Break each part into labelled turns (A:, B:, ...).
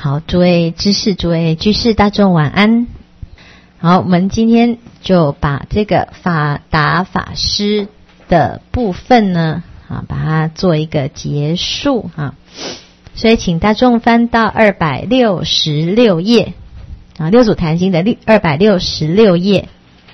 A: 好，诸位知识、诸位居士大众晚安。好，我们今天就把这个法达法师的部分呢，把它做一个结束所以请大众翻到266页六祖坛经的266页。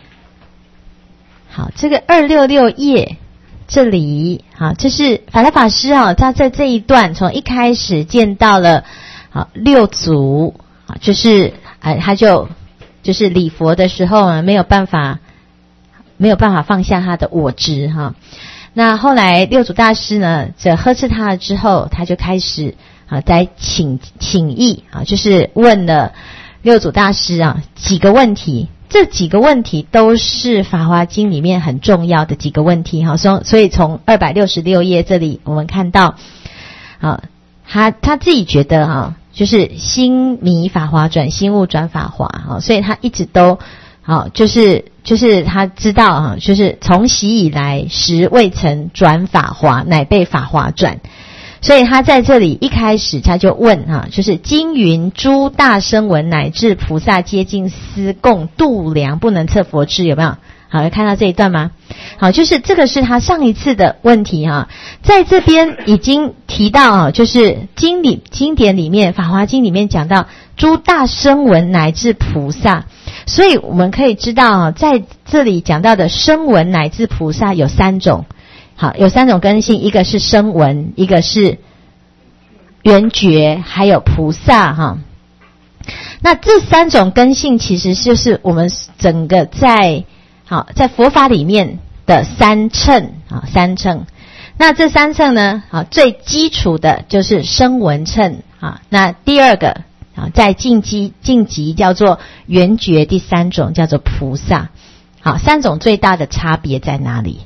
A: 好，这个266页这里这是法达法师他在这一段从一开始见到了六祖就是他就是礼佛的时候呢没有办法放下他的我执那后来六祖大师呢这呵斥他了之后，他就开始在请益就是问了六祖大师几个问题，这几个问题都是法华经里面很重要的几个问题所以从266页这里我们看到他自己觉得就是心迷法华转心悟转法华所以他一直都就是他知道就是从昔以来实未曾转法华，乃被法华转。所以他在这里一开始他就问就是经云诸大声闻乃至菩萨皆尽思共度量不能测佛智，有没有？好，有看到这一段吗？好，就是这个是他上一次的问题在这边已经提到就是经典里面法华经里面讲到诸大声闻乃至菩萨，所以我们可以知道在这里讲到的声闻乃至菩萨有三种。好，有三种根性，一个是声闻，一个是缘觉，还有菩萨那这三种根性其实就是我们整个在佛法里面的三乘三乘。那这三乘呢最基础的就是声闻乘那第二个在晋级叫做缘觉，第三种叫做菩萨。好，三种最大的差别在哪里？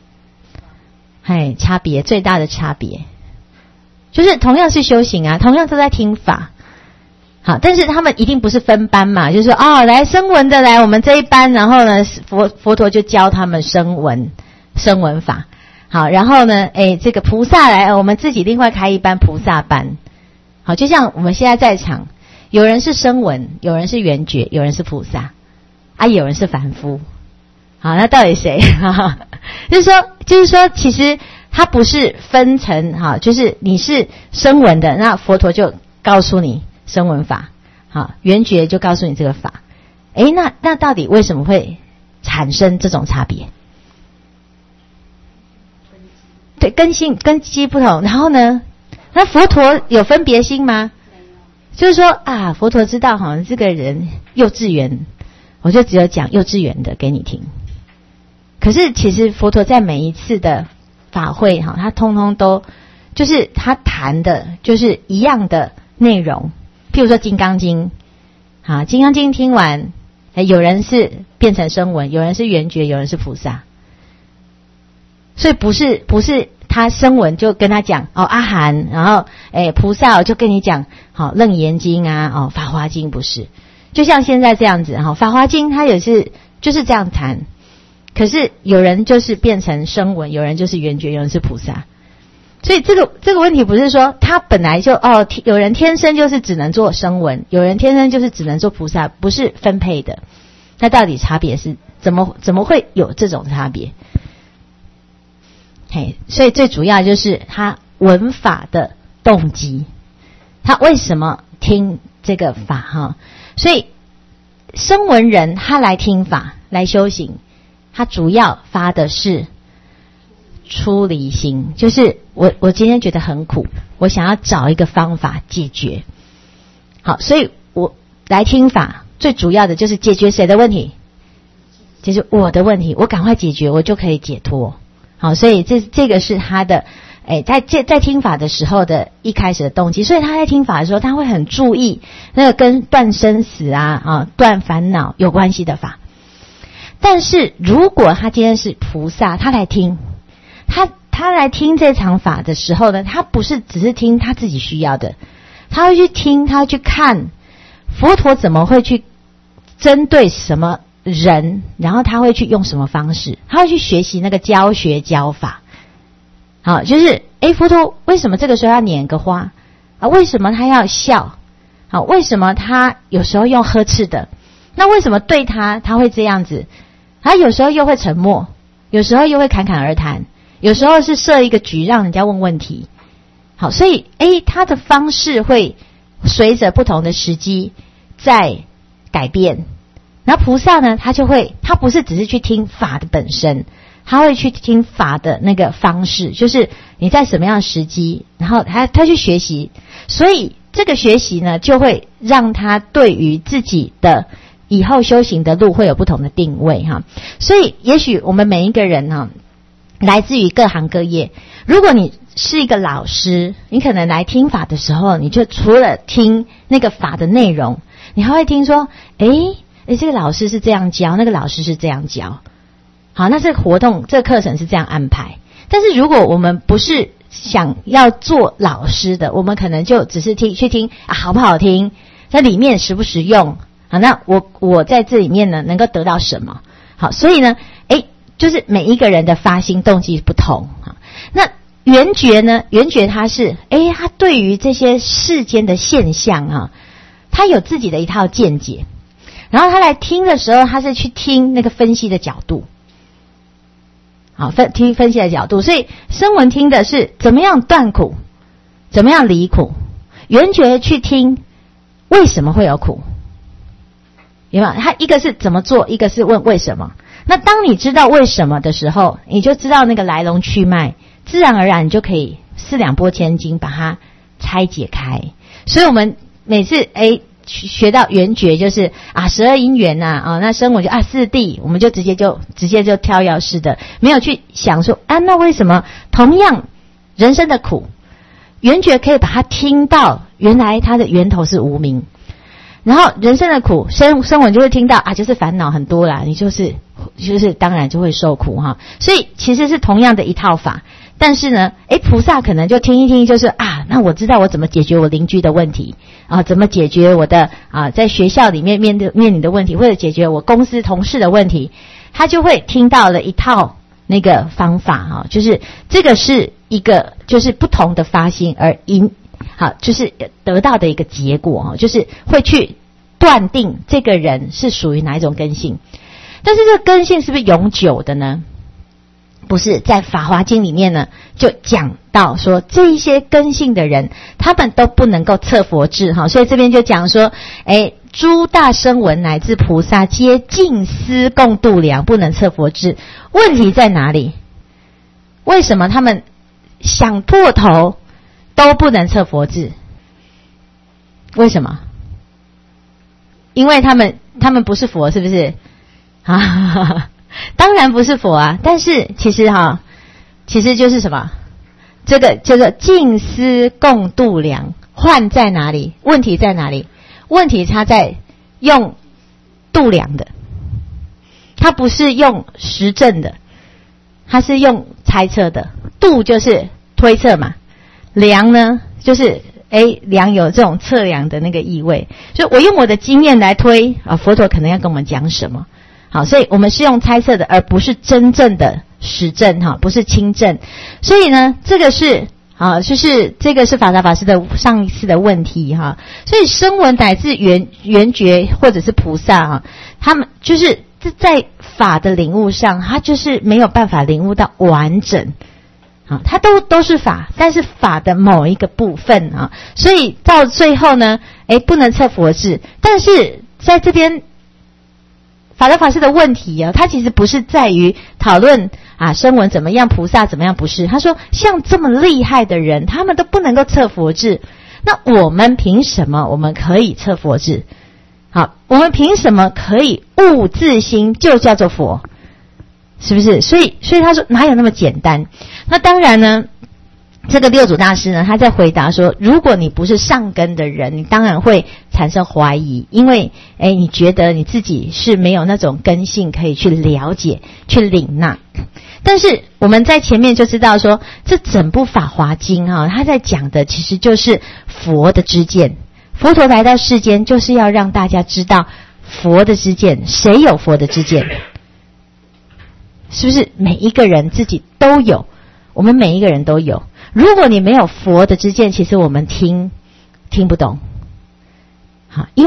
A: 最大的差别就是同样是修行同样都在听法好，但是他们一定不是分班嘛，就是说来声闻的来我们这一班，然后呢佛陀就教他们声闻法。好，然后呢这个菩萨来我们自己另外开一班菩萨班。好，就像我们现在在场有人是声闻，有人是缘觉，有人是菩萨有人是凡夫。好，那到底谁就是说其实它不是分成就是你是声闻的，那佛陀就告诉你声闻法，缘觉就告诉你这个法。那到底为什么会产生这种差别？对，根基不同。然后呢，那佛陀有分别心吗？就是说佛陀知道这个人幼稚园，我就只有讲幼稚园的给你听。可是其实佛陀在每一次的法会他通通都就是他谈的就是一样的内容。譬如说金刚经金刚经听完有人是变成声闻，有人是缘觉，有人是菩萨。所以不是他声闻就跟他讲阿含，然后菩萨就跟你讲楞严经法华经，不是就像现在这样子法华经他也是就是这样谈。可是有人就是变成声闻，有人就是缘觉，有人是菩萨。所以这个问题不是说他本来就有人天生就是只能做声闻，有人天生就是只能做菩萨，不是分配的。那到底差别是怎么会有这种差别？所以最主要就是他闻法的动机，他为什么听这个法所以声闻人他来听法来修行，他主要发的是出离心，就是我今天觉得很苦，我想要找一个方法解决。好，所以我来听法最主要的就是解决谁的问题？解决我的问题，我赶快解决，我就可以解脱。好，所以这个是他的在听法的时候的一开始的动机。所以他在听法的时候，他会很注意那个跟断生死断烦恼有关系的法。但是如果他今天是菩萨，他来听他来听这场法的时候呢，他不是只是听他自己需要的，他会去听，他会去看佛陀怎么会去针对什么人，然后他会去用什么方式，他会去学习那个教学教法。好，就是佛陀为什么这个时候要拈个花为什么他要笑好，为什么他有时候用呵斥的？那为什么对他会这样子？他有时候又会沉默，有时候又会侃侃而谈，有时候是设一个局让人家问问题。好，所以他的方式会随着不同的时机在改变。然后菩萨呢，他不是只是去听法的本身，他会去听法的那个方式，就是你在什么样的时机，然后他去学习。所以这个学习呢，就会让他对于自己的以后修行的路会有不同的定位哈。所以也许我们每一个人哈，来自于各行各业。如果你是一个老师，你可能来听法的时候，你就除了听那个法的内容，你还会听说这个老师是这样教，那个老师是这样教。好，那这个活动这个课程是这样安排。但是如果我们不是想要做老师的，我们可能就只是去听好不好听，在里面实不实用。好，那我在这里面呢能够得到什么？好，所以呢就是每一个人的发心动机不同。那圆觉呢，圆觉他是他对于这些世间的现象他有自己的一套见解。然后他来听的时候，他是去听那个分析的角度。好，听分析的角度。所以声闻听的是怎么样断苦，怎么样离苦。圆觉去听为什么会有苦。有没有？他一个是怎么做，一个是问为什么。那当你知道为什么的时候，你就知道那个来龙去脉，自然而然你就可以四两拨千斤把它拆解开。所以我们每次学到圆觉就是12因缘那声闻就四谛，我们就直接就跳跃式的，没有去想说那为什么同样人生的苦，圆觉可以把它听到，原来它的源头是无明。然后人生的苦，声闻就会听到就是烦恼很多啦，你就是当然就会受苦哈。所以其实是同样的一套法，但是呢菩萨可能就听一听，就是那我知道我怎么解决我邻居的问题怎么解决我的在学校里面面临的问题，或者解决我公司同事的问题，他就会听到了一套那个方法就是这个是一个就是不同的发心而就是得到的一个结果就是会去断定这个人是属于哪一种根性。但是这个根性是不是永久的呢？不是，在《法华经》里面呢，就讲到说这一些根性的人，他们都不能够测佛智所以这边就讲说，诸大声闻乃至菩萨皆尽思共度量，不能测佛智。问题在哪里？为什么他们想破头都不能测佛智？为什么？因为他们不是佛，是不是？当然不是佛但是其实就是什么？这个叫做尽思共度量，换在哪里？问题在哪里？问题它在用度量的，它不是用实证的，它是用猜测的。度就是推测嘛，量呢就是量有这种测量的那个意味，所以我用我的经验来推佛陀可能要跟我们讲什么。好，所以我们是用猜测的，而不是真正的实证不是亲证。所以呢，这个是就是这个是法达法师的上一次的问题所以声闻乃至圆觉或者是菩萨他们就是在法的领悟上，他就是没有办法领悟到完整它都是法，但是法的某一个部分所以到最后呢不能测佛智。但是在这边法达法师的问题他其实不是在于讨论声闻怎么样，菩萨怎么样，不是。他说像这么厉害的人，他们都不能够测佛智，那我们凭什么我们可以测佛智？好，我们凭什么可以悟自心就叫做佛？是不是？所以他说哪有那么简单？那当然呢，这个六祖大师呢，他在回答说，如果你不是上根的人，你当然会产生怀疑，因为你觉得你自己是没有那种根性可以去了解、去领纳。但是我们在前面就知道说，这整部《法华经》他在讲的其实就是佛的知见。佛陀来到世间，就是要让大家知道佛的知见。谁有佛的知见？是不是每一个人自己都有？我们每一个人都有。如果你没有佛的知见，其实我们听不懂，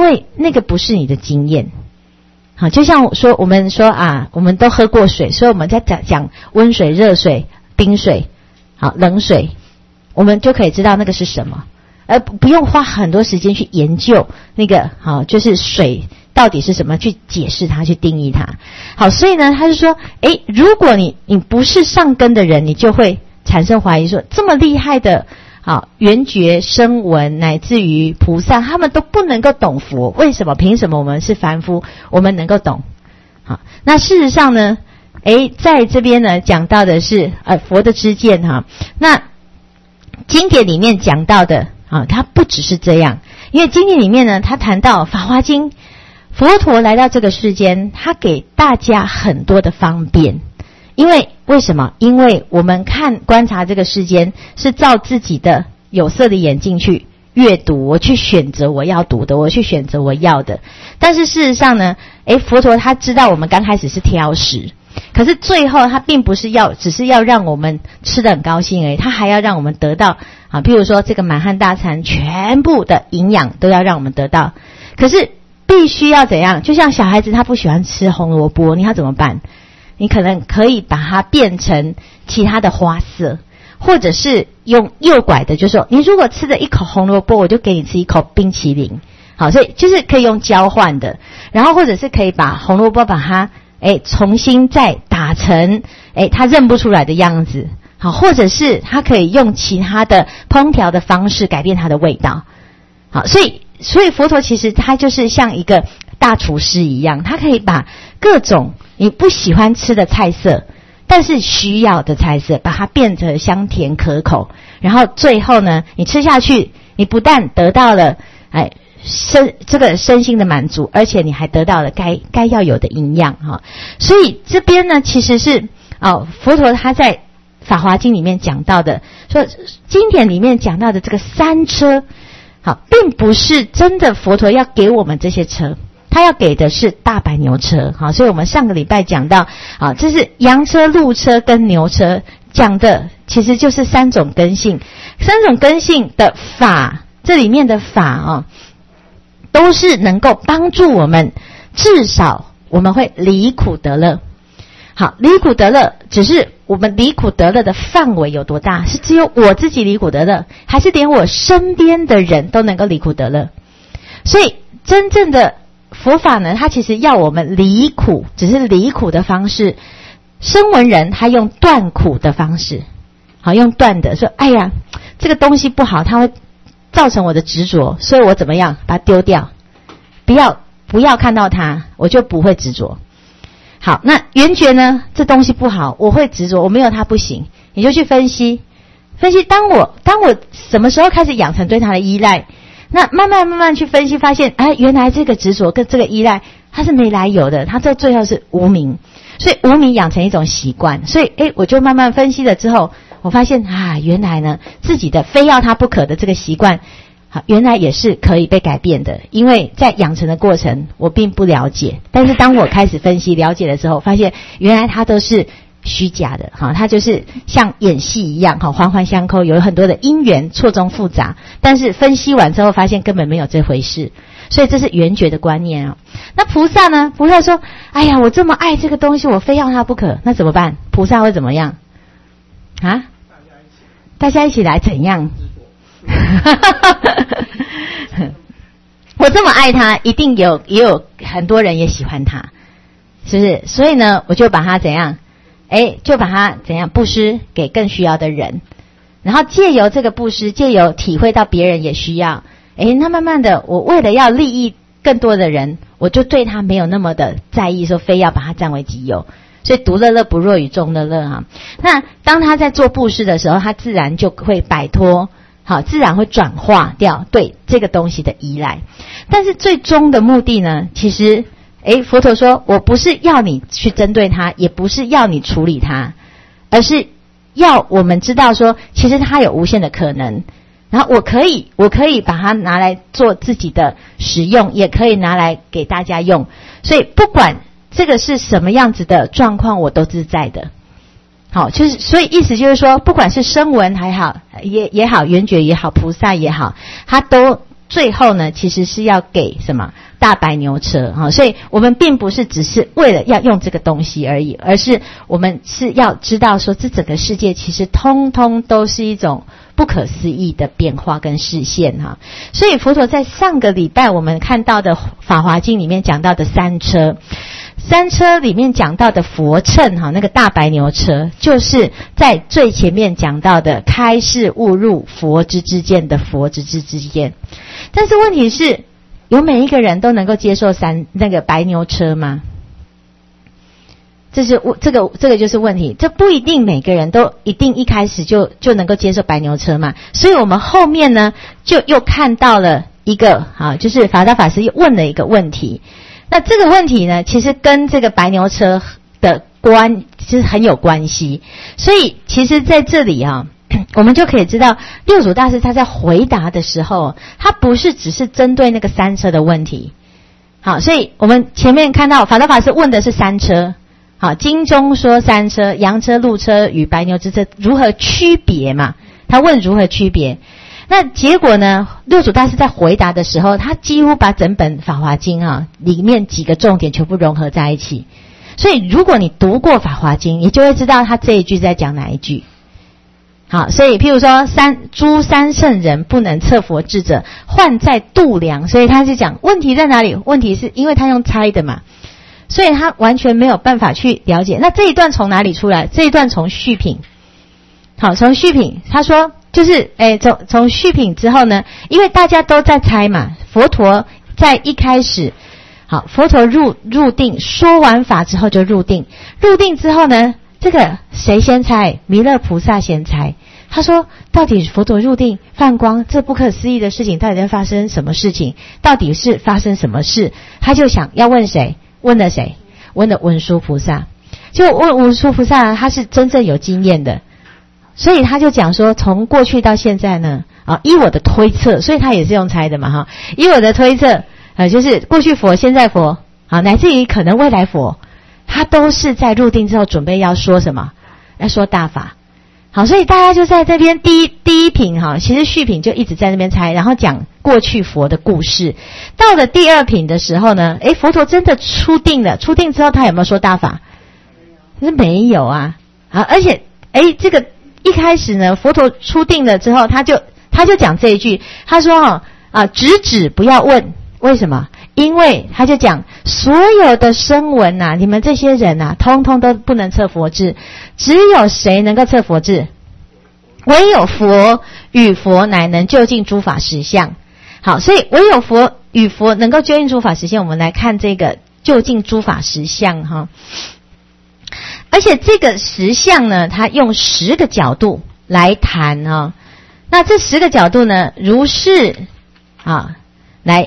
A: 因为那个不是你的经验。好，就像我们说啊，我们都喝过水，所以我们在讲温水、热水、冰水，好，冷水，我们就可以知道那个是什么，而不用花很多时间去研究那个好，就是水到底是什么，去解释它，去定义它。好，所以呢，他就说，如果你不是上根的人，你就会产生怀疑说，这么厉害的好缘觉声闻乃至于菩萨，他们都不能够懂佛，为什么？凭什么我们是凡夫，我们能够懂？好，那事实上呢，在这边呢讲到的是佛的知见哈。那经典里面讲到的啊，它不只是这样，因为经典里面呢，他谈到《法华经》，佛陀来到这个世间，他给大家很多的方便。为什么？因为我们观察这个世间是照自己的有色的眼镜去阅读，我去选择我要读的，我去选择我要的。但是事实上呢，佛陀他知道我们刚开始是挑食，可是最后他并不是只是要让我们吃得很高兴而已，他还要让我们得到啊，譬如说这个满汉大餐全部的营养都要让我们得到。可是必须要怎样？就像小孩子他不喜欢吃红萝卜，你要怎么办？你可能可以把它变成其他的花色，或者是用诱拐的，就是说你如果吃了一口红萝卜，我就给你吃一口冰淇淋。好，所以就是可以用交换的，然后或者是可以把红萝卜把它重新再打成他认不出来的样子。好，或者是他可以用其他的烹调的方式改变它的味道。好，所以佛陀其实他就是像一个大厨师一样，他可以把各种你不喜欢吃的菜色，但是需要的菜色，把它变成香甜可口，然后最后呢，你吃下去，你不但得到了这个身心的满足，而且你还得到了该要有的营养哈。所以这边呢，其实是佛陀他在《法华经》里面讲到的，说经典里面讲到的这个三车，好，并不是真的佛陀要给我们这些车。他要给的是大白牛车，好，所以我们上个礼拜讲到，这是羊车、鹿车跟牛车，讲的其实就是三种根性，三种根性的法，这里面的法都是能够帮助我们，至少我们会离苦得乐。好，离苦得乐，只是我们离苦得乐的范围有多大？是只有我自己离苦得乐，还是连我身边的人都能够离苦得乐？所以真正的佛法呢，它其实要我们离苦，只是离苦的方式。声闻人他用断苦的方式，好，用断的说，哎呀，这个东西不好，它会造成我的执着，所以我怎么样把它丢掉，不要看到它，我就不会执着。好，那缘觉呢，这东西不好，我会执着，我没有它不行，你就去分析，当我什么时候开始养成对它的依赖，那慢慢去分析，发现原来这个执着跟这个依赖它是没来由的，它到最后是无明，所以无明养成一种习惯，所以我就慢慢分析了之后，我发现原来呢自己的非要它不可的这个习惯，原来也是可以被改变的。因为在养成的过程我并不了解，但是当我开始分析了解了之后，发现原来它都是虚假的，它就是像演戏一样，环环相扣，有很多的因缘错综复杂，但是分析完之后发现根本没有这回事，所以这是缘觉的观念啊。那菩萨呢？菩萨说，哎呀，我这么爱这个东西，我非要它不可，那怎么办？菩萨会怎么样啊？大家一起来怎样？我这么爱它，一定也有很多人也喜欢它，是不是？所以呢，我就把它怎样？就把它怎样布施给更需要的人，然后借由这个布施，借由体会到别人也需要，那慢慢的，我为了要利益更多的人，我就对他没有那么的在意，说非要把它占为己有。所以独乐乐不若与众乐乐哈。那当他在做布施的时候，他自然就会摆脱，好，自然会转化掉对这个东西的依赖。但是最终的目的呢，其实佛陀说，我不是要你去针对它，也不是要你处理它，而是要我们知道说，其实它有无限的可能。然后我可以把它拿来做自己的使用，也可以拿来给大家用。所以不管这个是什么样子的状况，我都自在的。好，就是所以意思就是说，不管是声闻还好，也好，缘觉也好，菩萨也好，他都最后呢，其实是要给什么大白牛车哈，所以我们并不是只是为了要用这个东西而已，而是我们是要知道说，这整个世界其实通通都是一种不可思议的变化跟实现哈。所以佛陀在上个礼拜我们看到的《法华经》里面讲到的三车里面讲到的佛乘哈，那个大白牛车，就是在最前面讲到的开示悟入佛之见的佛之见。但是问题是，有每一个人都能够接受那个白牛车吗？这个就是问题，这不一定每个人都一定一开始就能够接受白牛车嘛。所以我们后面呢，就又看到了一个就是法达法师又问了一个问题。那这个问题呢，其实跟这个白牛车的其实很有关系。所以其实在这里我们就可以知道，六祖大师他在回答的时候，他不是只是针对那个三车的问题。好，所以我们前面看到法达法师问的是三车。好，经中说三车，羊车、鹿车与白牛之车如何区别嘛？他问如何区别。那结果呢，六祖大师在回答的时候，他几乎把整本《法华经》里面几个重点全部融合在一起。所以如果你读过《法华经》，你就会知道他这一句在讲哪一句。好，所以譬如说诸三圣人不能测佛智者，患在度量。所以他是讲问题在哪里？问题是因为他用猜的嘛，所以他完全没有办法去了解。那这一段从哪里出来？这一段从续品。好，从续品，他说就是从续品之后呢，因为大家都在猜嘛，佛陀在一开始，好，佛陀入定，说完法之后就入定。入定之后呢，这个谁先猜？弥勒菩萨先猜。他说到底佛陀入定放光，这不可思议的事情到底在发生什么事情？到底是发生什么事？他就想要问谁？问了谁？问了文殊菩萨。就问文殊菩萨，他是真正有经验的，所以他就讲说，从过去到现在呢，依我的推测，所以他也是用猜的嘛依我的推测，就是过去佛、现在佛，乃至于可能未来佛，他都是在入定之后准备要说什么？要说大法。好，所以大家就在这边第一品其实续品就一直在那边猜，然后讲过去佛的故事。到了第二品的时候呢，佛陀真的出定了，出定之后他有没有说大法？可是没有啊。而且这个一开始呢，佛陀出定了之后，他就讲这一句，他说直不要问，为什么？因为他就讲所有的声闻你们这些人通通都不能测佛智，只有谁能够测佛智？唯有佛与佛乃能究竟诸法实相。好，所以唯有佛与佛能够究竟诸法实相。我们来看这个究竟诸法实相而且这个实相呢，它用10个角度来谈那这10个角度呢，如是来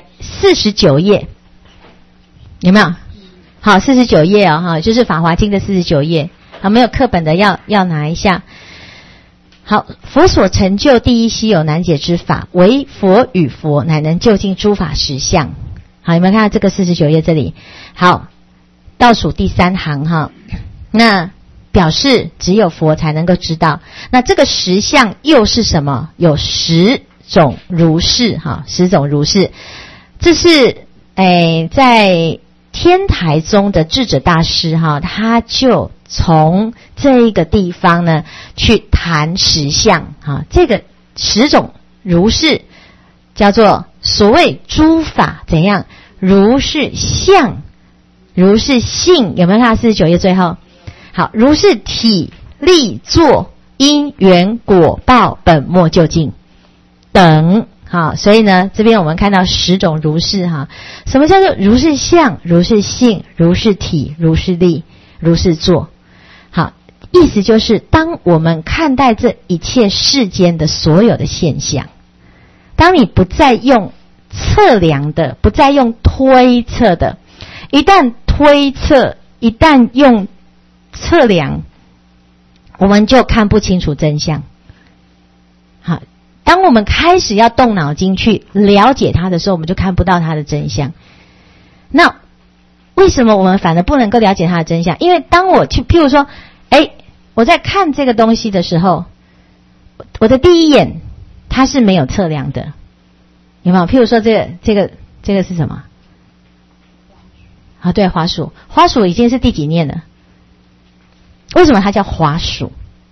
A: 49页，有没有？好，49页就是《法华经》的49页。好，没有课本的要拿一下。好，佛所成就第一稀有难解之法，唯佛与佛乃能究竟诸法实相。好，有没有看到这个49页这里？好，倒数第3行那表示只有佛才能够知道。那这个实相又是什么？有10种如是10种如是。这是在天台宗的智者大师他就从这一个地方呢去谈实相这个10种如是叫做所谓诸法怎样？如是相，如是性，有没有看到49页最后？好，如是体、力、作、因缘、果报、本末究竟等。好，所以呢，这边我们看到10种如是什么叫做如是相、如是性、如是体、如是力、如是作？好，意思就是当我们看待这一切世间的所有的现象，当你不再用测量的，不再用推测的，一旦推测，一旦用测量，我们就看不清楚真相。好，当我们开始要动脑筋去了解它的时候，我们就看不到它的真相。那为什么我们反而不能够了解它的真相？因为当我去譬如说我在看这个东西的时候，我的第一眼它是没有测量的， 有没有？譬如说这个是什么？啊，对，花鼠。花鼠已经是第几念了？为什么它叫花鼠？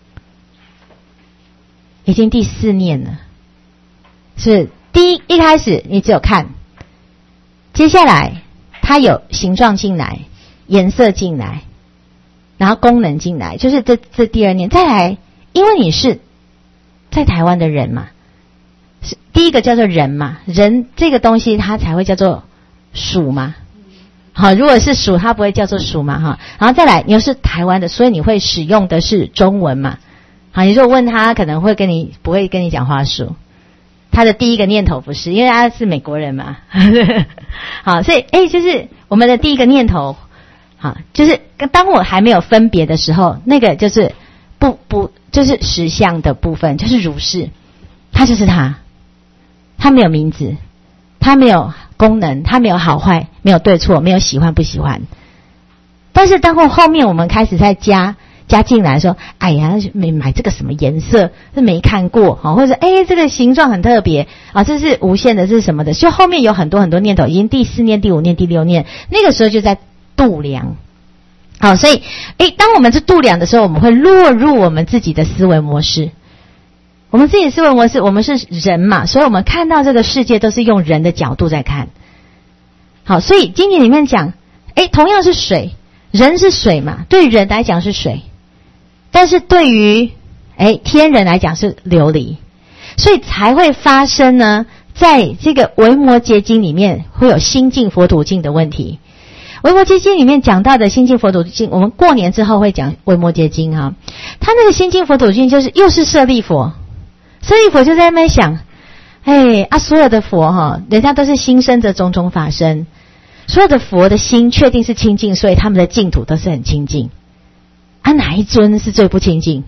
A: 已经第4念了。是一开始你只有看，接下来它有形状进来，颜色进来，然后功能进来，就是这第2念。再来，因为你是在台湾的人嘛，是第一个叫做人嘛，人这个东西它才会叫做鼠嘛。好，如果是鼠，它不会叫做鼠嘛，哈。然后再来，你又是台湾的，所以你会使用的是中文嘛。好，你如果问他，可能会不会跟你讲花鼠。他的第一个念头不是，因为他是美国人嘛。好，所以就是我们的第一个念头，好，就是当我还没有分别的时候，那个就是就是实相的部分，就是如是，他就是他没有名字，他没有功能，他没有好坏，没有对错，没有喜欢不喜欢。但是当后面我们开始再加进来说，哎呀，买这个什么颜色是没看过，或者这个形状很特别啊，这是无限的，这是什么的？就后面有很多念头，已经第4念、第5念、第6念，那个时候就在度量。好，所以当我们是度量的时候，我们会落入我们自己的思维模式。我们自己的思维模式，我们是人嘛，所以我们看到这个世界都是用人的角度在看。好，所以经典里面讲，同样是水，人是水嘛，对人来讲是水。但是对于天人来讲是琉璃，所以才会发生呢，在这个维摩诘经里面会有心净佛土净的问题。维摩诘经里面讲到的心净佛土净，我们过年之后会讲维摩诘经哈。他那个心净佛土净就是又是舍利佛，舍利佛就在那边想，所有的佛哈，人家都是心生则种种法生，所有的佛的心确定是清净，所以他们的净土都是很清净。哪一尊是最不清净？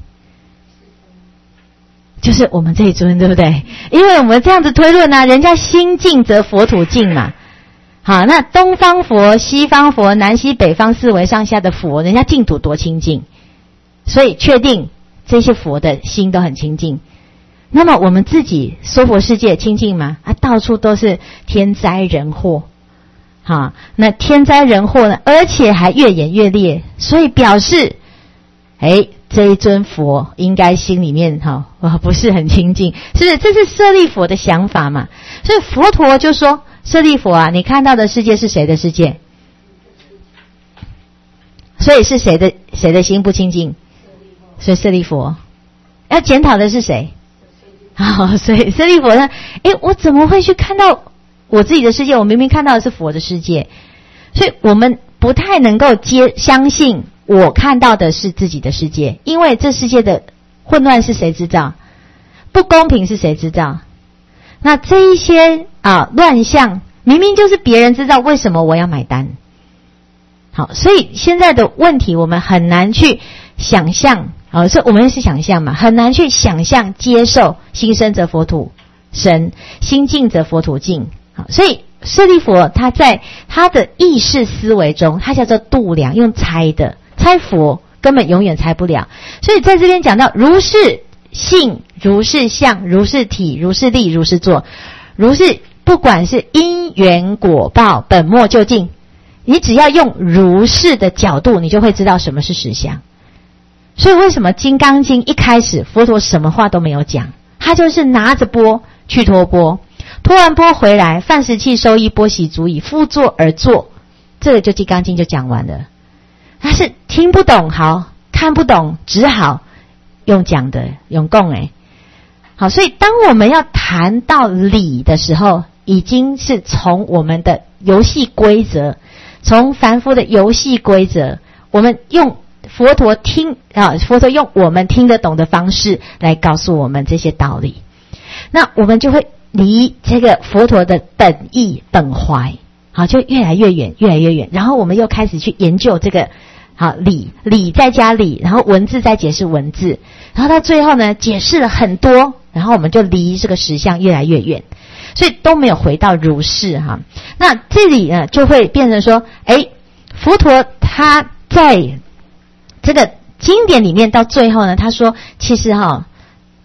A: 就是我们这一尊，对不对？因为我们这样子推论啊，人家心净则佛土净嘛。好，那东方佛、西方佛、南西北方四维上下的佛，人家净土多清净，所以确定这些佛的心都很清净。那么我们自己娑婆世界清净吗？到处都是天灾人祸。好，那天灾人祸呢，而且还越演越烈，所以表示这一尊佛应该心里面不是很清净，是不是？这是舍利弗的想法嘛？所以佛陀就说，舍利弗啊，你看到的世界是谁的世界？所以是谁的心不清净？所以舍利弗要检讨的是谁？所以舍利弗呢？我怎么会去看到我自己的世界？我明明看到的是佛的世界，所以我们不太能够相信我看到的是自己的世界，因为这世界的混乱是谁制造？不公平是谁制造？那这一些乱象明明就是别人制造，为什么我要买单？好，所以现在的问题我们很难去想象，所以我们是想象嘛，很难去想象接受心生则佛土生，心净则佛土净。好，所以舍利弗他在他的意识思维中，他叫做度量，用猜的。猜佛根本永远猜不了，所以在这边讲到如是性、如是相、如是体、如是力、如是作，如是不管是因缘果报本末究竟，你只要用如是的角度，你就会知道什么是实相。所以为什么《金刚经》一开始佛陀什么话都没有讲，他就是拿着钵去托钵，托完钵回来，饭食器收衣，钵洗足矣，复坐而坐，这个就《金刚经》就讲完了。他是听不懂，好看不懂，只好用讲的，用供好，所以当我们要谈到理的时候，已经是从我们的游戏规则，从凡夫的游戏规则，我们用佛陀用我们听得懂的方式来告诉我们这些道理，那我们就会离这个佛陀的本意本怀就越来越远，越来越远。然后我们又开始去研究这个理再加理，然后文字再解释文字，然后到最后呢解释了很多，然后我们就离这个实相越来越远，所以都没有回到如是那这里呢就会变成说，佛陀他在这个经典里面到最后呢，他说其实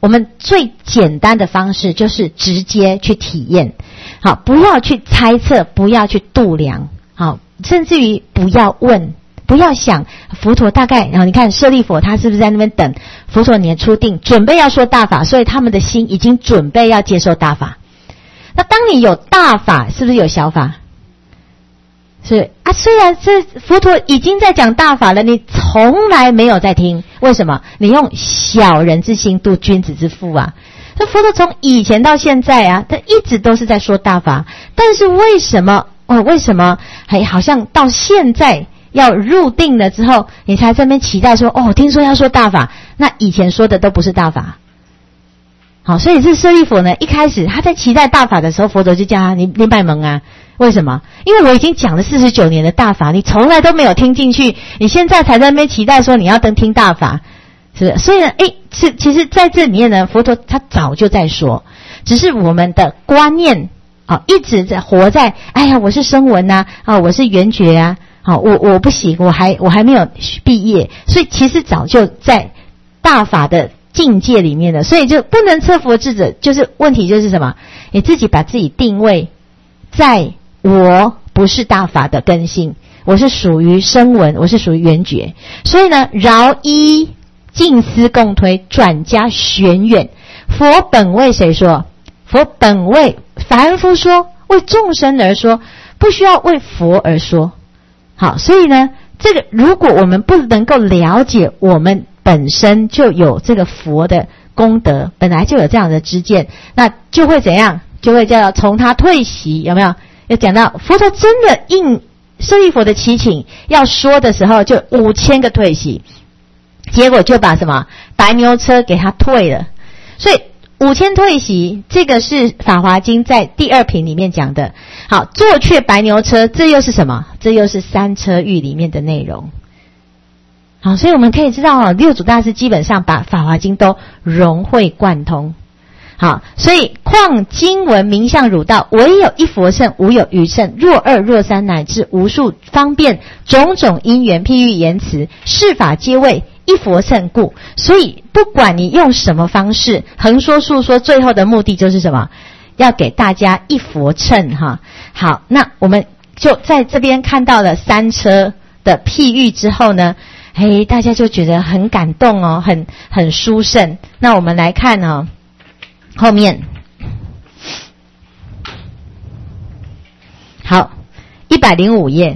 A: 我们最简单的方式就是直接去体验，好，不要去猜测，不要去度量，好，甚至于不要问，不要想佛陀大概，然后你看舍利弗他是不是在那边等佛陀年初定，准备要说大法，所以他们的心已经准备要接受大法。那当你有大法，是不是有小法？是啊，虽然这佛陀已经在讲大法了，你从来没有在听，为什么？你用小人之心度君子之腹啊！那佛陀从以前到现在啊，他一直都是在说大法，但是为什么好像到现在要入定了之后，你才在那边期待说，听说要说大法，那以前说的都不是大法。好，所以这舍利弗呢，一开始他在期待大法的时候，佛陀就叫他你拜蒙啊。为什么？因为我已经讲了49年的大法，你从来都没有听进去，你现在才在那边期待说你要听大法，是不是？所以呢，其实在这里面呢，佛陀他早就在说，只是我们的观念一直在活在，哎呀，我是声闻啊，我是缘觉啊，我不行，我还没有毕业，所以其实早就在大法的境界里面的，所以就不能测佛智者，就是问题就是什么？你自己把自己定位在我不是大法的根性，我是属于声闻，我是属于缘觉，所以呢，饶依静思共推，转加玄远。佛本为谁说？佛本为凡夫说，为众生而说，不需要为佛而说。好，所以呢，这个如果我们不能够了解我们本身就有这个佛的功德，本来就有这样的知见，那就会怎样？就会叫从他退席，有没有？要讲到佛陀真的应舍利弗的祈请要说的时候，就5000个退席，结果就把什么白牛车给他退了。所以5000退席，这个是《法华经》在第2品里面讲的。好，坐却白牛车，这又是什么？这又是三车喻里面的内容。好，所以我们可以知道六祖大师基本上把《法华经》都融会贯通。好，所以况经文名相儒道，唯有一佛乘，无有余乘。若二若三，乃至无数方便，种种因缘譬喻言辞，是法皆为一佛乘故。所以不管你用什么方式横说竖说，最后的目的就是什么？要给大家一佛乘哈。好，那我们就在这边看到了三车的譬喻之后呢，大家就觉得很感动很殊胜。那我们来看后面，好，105页。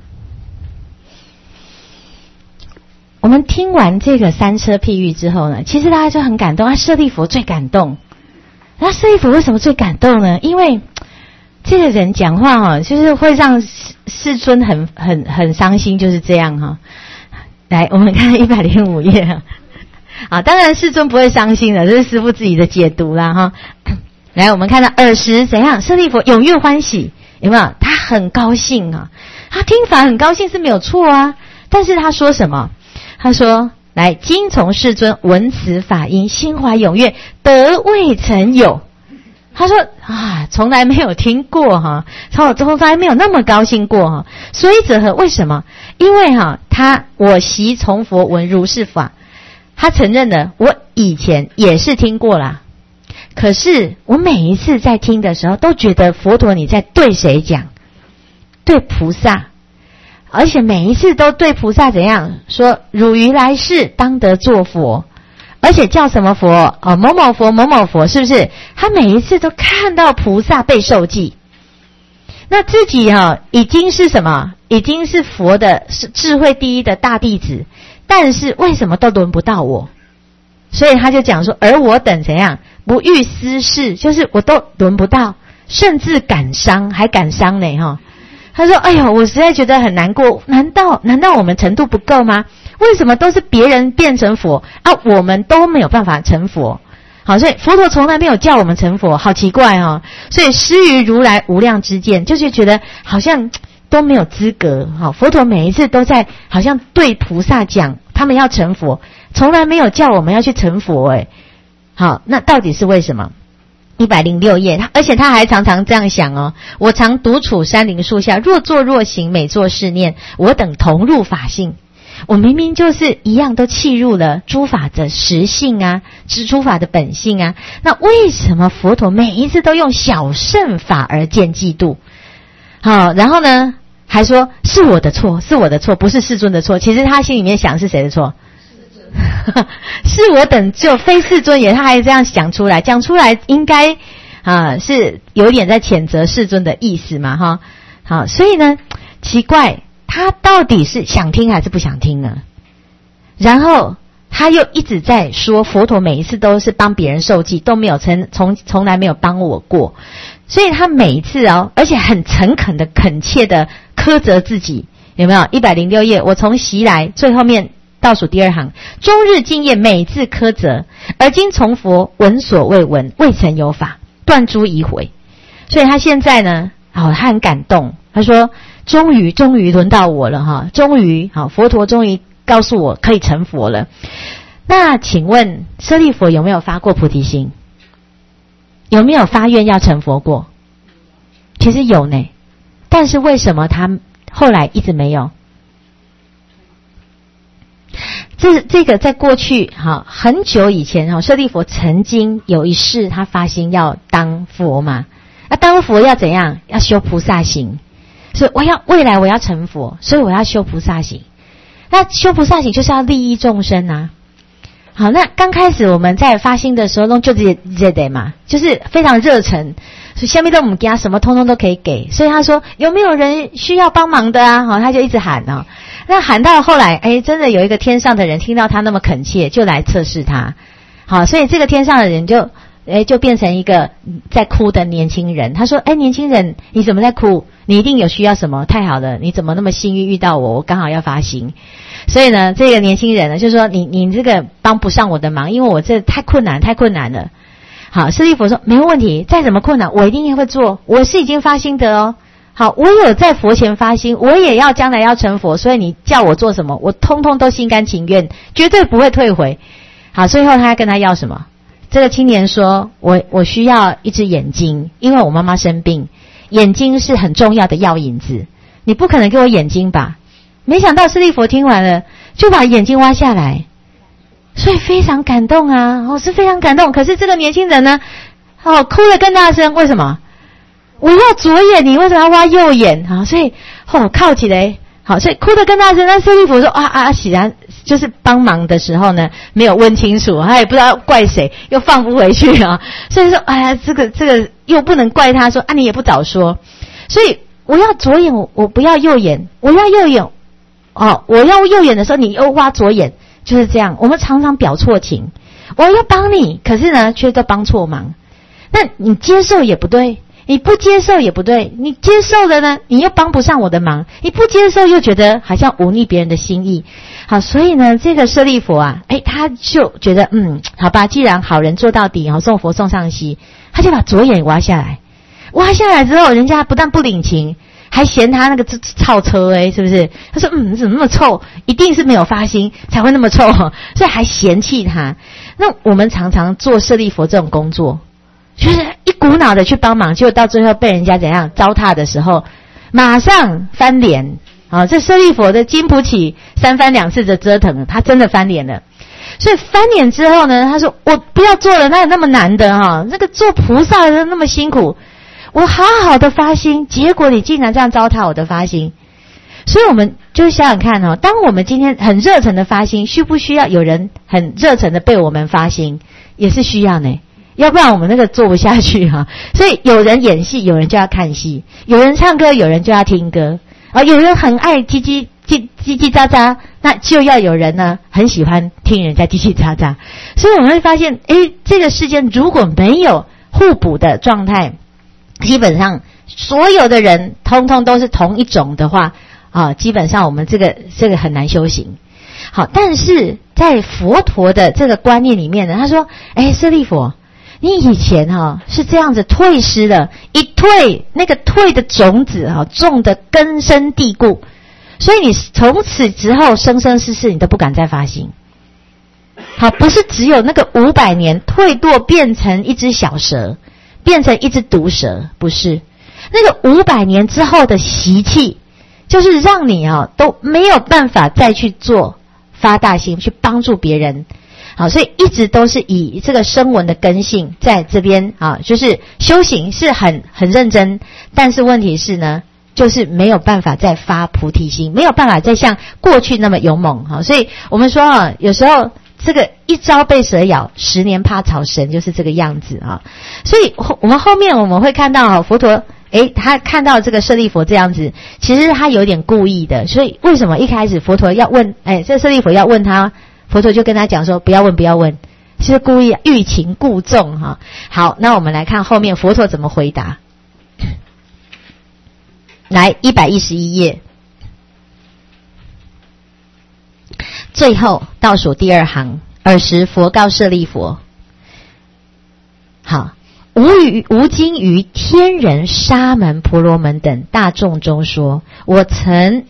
A: 我们听完这个三车譬喻之后呢，其实大家就很感动。舍利弗最感动。那舍利弗为什么最感动呢？因为这个人讲话就是会让世尊很伤心，就是这样来，我们看105页当然世尊不会伤心的，这是师父自己的解读啦来，我们看到尔时怎样？舍利弗踊跃欢喜，有没有？他很高兴他听法很高兴是没有错啊。但是他说什么？他说：来，今从世尊闻此法音，心怀踊跃，得未曾有。他说从来没有听过从来没有那么高兴过所以者何？为什么？因为我昔从佛闻如是法。他承认了，我以前也是听过啦，可是我每一次在听的时候，都觉得佛陀你在对谁讲？对菩萨，而且每一次都对菩萨怎样说？汝于来世当得作佛，而且叫什么佛？某某佛，某某佛，是不是？他每一次都看到菩萨被受记，那自己已经是什么？已经是佛的是智慧第一的大弟子。但是为什么都轮不到我？所以他就讲说，而我等怎样不欲思事，就是我都轮不到，甚至感伤，还感伤呢他说：哎呦，我实在觉得很难过。难道我们程度不够吗？为什么都是别人变成佛我们都没有办法成佛？好，所以佛陀从来没有叫我们成佛，好奇怪所以失于如来无量之见，就是觉得好像都没有资格。佛陀每一次都在好像对菩萨讲他们要成佛，从来没有叫我们要去成佛好，那到底是为什么？106页，而且他还常常这样想我常独处山林树下，若坐若行，每作是念，我等同入法性。 我明明就是一样都契入了诸法的实性啊，诸法的本性啊，那为什么佛陀每一次都用小乘法而见嫉妒？好，然后呢还说是我的错，是我的错，不是世尊的错。其实他心里面想是谁的错？是我等就非世尊也，他还这样讲出来，讲出来应该是有点在谴责世尊的意思嘛哈。好，所以呢奇怪，他到底是想听还是不想听呢？然后他又一直在说佛陀每一次都是帮别人受记，都没有从来没有帮我过。所以他每一次而且很诚恳的恳切的苛责自己，有没有？106页，我从习来最后面倒数第二行，终日敬业，每次苛责，而今从佛闻所未闻，未曾有法，断诸疑悔。所以他现在呢他很感动，他说终于轮到我了哈，终于佛陀终于告诉我可以成佛了。那请问舍利弗有没有发过菩提心？有没有发愿要成佛过？其实有呢，但是为什么他后来一直没有？这个在过去很久以前舍利弗曾经有一世他发心要当佛嘛，当佛要怎样？要修菩萨行，所以未来我要成佛，所以我要修菩萨行。那修菩萨行就是要利益众生啊。好，那刚开始我们在发心的时候就这嘛，就是非常热忱，所以下面的我们给他什么通通都可以给。所以他说有没有人需要帮忙的啊？他就一直喊那喊到后来真的有一个天上的人听到他那么恳切，就来测试他。好，所以这个天上的人就变成一个在哭的年轻人。他说年轻人你怎么在哭？你一定有需要什么？太好了，你怎么那么幸运遇到我刚好要发心。所以呢这个年轻人呢就说你这个帮不上我的忙，因为我这太困难了。好，舍利弗说没有问题，再怎么困难我一定会做，我是已经发心的好，我有在佛前发心，我也要将来要成佛，所以你叫我做什么我通通都心甘情愿，绝对不会退回。好，最后他跟他要什么？这个青年说我需要一只眼睛，因为我妈妈生病，眼睛是很重要的药引子，你不可能给我眼睛吧？没想到舍利弗听完了就把眼睛挖下来，所以非常感动是非常感动。可是这个年轻人呢哭得更大声，为什么？我要左眼，你为什么要挖右眼？所以靠起来，所以哭得更大声。那舍利弗说显然就是帮忙的时候呢没有问清楚，他也不知道怪谁，又放不回去所以说这个又不能怪他，说你也不早说。所以我要左眼，我不要右眼，我要右眼我要右眼的时候你又挖左眼，就是这样。我们常常表错情，我要帮你，可是呢却都帮错忙。那你接受也不对，你不接受也不对，你接受了呢你又帮不上我的忙，你不接受又觉得好像忤逆别人的心意。好，所以呢这个舍利弗他就觉得好吧，既然好人做到底送佛送上西，他就把左眼挖下来。挖下来之后人家不但不领情，还嫌他那个臭车是不是？他说怎么那么臭，一定是没有发心才会那么臭，所以还嫌弃他。那我们常常做舍利弗这种工作，就是一股脑的去帮忙，结果到最后被人家怎样糟蹋的时候马上翻脸。这舍利弗的经不起3番2次的折腾，他真的翻脸了。所以翻脸之后呢，他说我不要做了，哪有那么难的那个做菩萨的那么辛苦，我好好的发心，结果你竟然这样糟蹋我的发心。所以我们就想想看当我们今天很热忱的发心，需不需要有人很热忱的被我们发心？也是需要呢，要不然我们那个做不下去所以有人演戏，有人就要看戏，有人唱歌，有人就要听歌有人很爱叽叽喳喳，那就要有人呢很喜欢听人家叽叽喳喳。所以我们会发现这个世间如果没有互补的状态，基本上所有的人通通都是同一种的话基本上我们这个很难修行。好，但是在佛陀的这个观念里面呢，他说舍利弗，你以前是这样子退失了，一退那个退的种子种的根深蒂固，所以你从此之后生生世世你都不敢再发心。好，不是只有那个500年退堕变成一只小蛇，变成一只毒蛇，不是。那个500年之后的习气就是让你都没有办法再去做发大心去帮助别人。好，所以一直都是以这个声闻的根性在这边就是修行是很认真，但是问题是呢，就是没有办法再发菩提心，没有办法再像过去那么勇猛。所以我们说有时候这个一朝被蛇咬，10年怕草绳，就是这个样子所以我们后面我们会看到佛陀他看到这个舍利弗这样子，其实他有点故意的。所以为什么一开始佛陀要问这舍利弗要问他，佛陀就跟他讲说不要问，是故意欲擒故纵好，那我们来看后面佛陀怎么回答。来111页，最后倒数第2行，尔时佛告舍利弗，好，吾今于天人、沙门、婆罗门等大众中说，我习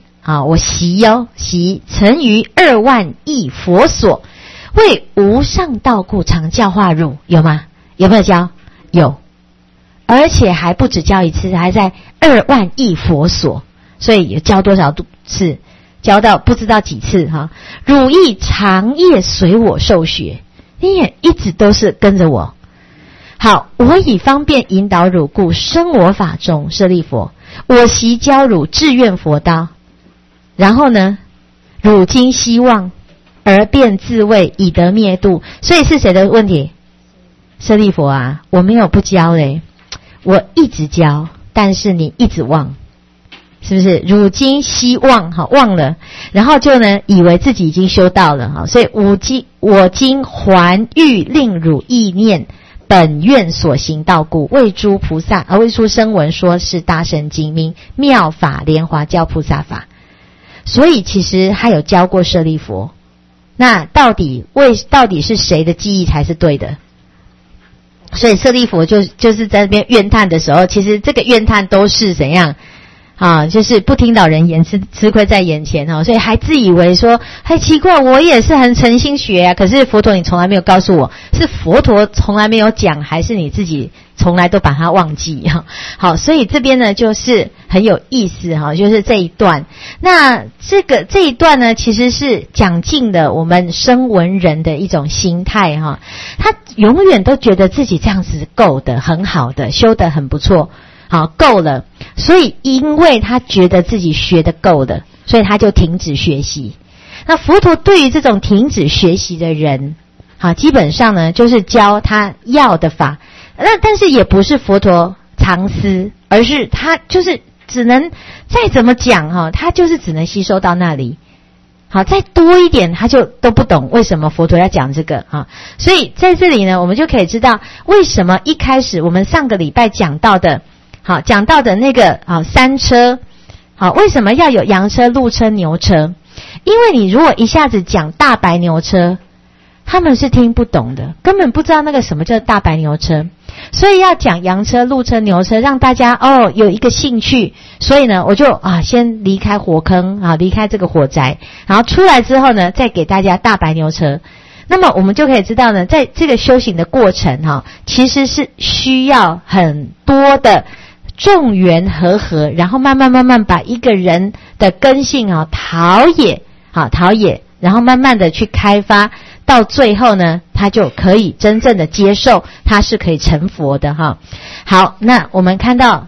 A: 曾于2万亿佛所，为无上道故常教化汝。有吗？有没有教？有，而且还不止教一次，还在2万亿佛所，所以有教多少次？教到不知道几次汝亦长夜随我受学，你也一直都是跟着我。好，我以方便引导汝故，生我法中。舍利弗，我习教汝志愿佛道。然后呢，汝今希望而便自卫，以得灭度。所以是谁的问题？舍利弗我没有不教我一直教，但是你一直忘，是不是？汝今希望忘了，然后就呢以为自己已经修道了所以我今还欲令汝意念本愿所行道故，为诸菩萨为诸声闻说是大乘经，名妙法莲华教菩萨法。所以其实他有教过舍利弗，那到底是谁的记忆才是对的？所以舍利弗就是在那边怨叹的时候，其实这个怨叹都是怎样就是不听导人言，吃亏在眼前所以还自以为说还奇怪，我也是很诚心学可是佛陀你从来没有告诉我，是佛陀从来没有讲，还是你自己从来都把它忘记好，所以这边呢就是很有意思就是这一段。那这一段呢，其实是讲尽了我们声闻人的一种心态他永远都觉得自己这样子够的，很好的，修得很不错，好，够了。所以因为他觉得自己学得够了，所以他就停止学习。那佛陀对于这种停止学习的人基本上呢就是教他要的法，但是也不是佛陀藏私，而是他就是只能再怎么讲他就是只能吸收到那里。好，再多一点他就都不懂为什么佛陀要讲这个所以在这里呢，我们就可以知道为什么一开始我们上个礼拜讲到的那个三车为什么要有羊车、鹿车、牛车？因为你如果一下子讲大白牛车，他们是听不懂的，根本不知道那个什么叫大白牛车，所以要讲羊车、鹿车、牛车，让大家有一个兴趣。所以呢，我就先离开火坑离开这个火宅，然后出来之后呢，再给大家大白牛车。那么我们就可以知道呢，在这个修行的过程其实是需要很多的众缘和，然后慢慢把一个人的根性陶冶，然后慢慢的去开发，到最后呢，他就可以真正的接受，他是可以成佛的好，那我们看到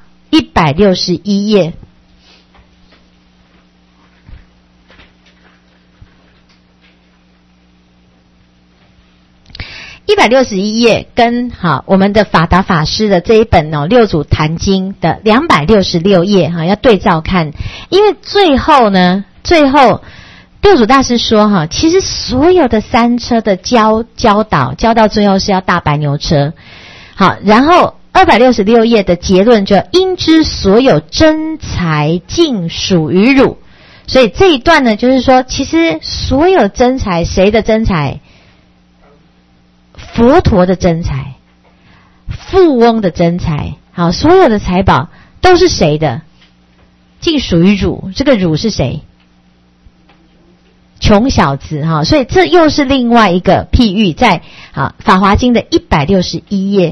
A: 161页。161页跟我们的法达法师的这一本六祖坛经的266页要对照看。因为最后六祖大师说其实所有的三车的教导到最后是要大白牛车。好，然后266页的结论就应知所有真财尽属于汝。所以这一段呢，就是说其实所有真财，谁的真财？佛陀的真财，富翁的真财，好，所有的财宝都是谁的？尽属于汝。这个汝是谁？穷小子所以这又是另外一个譬喻，在法华经的161页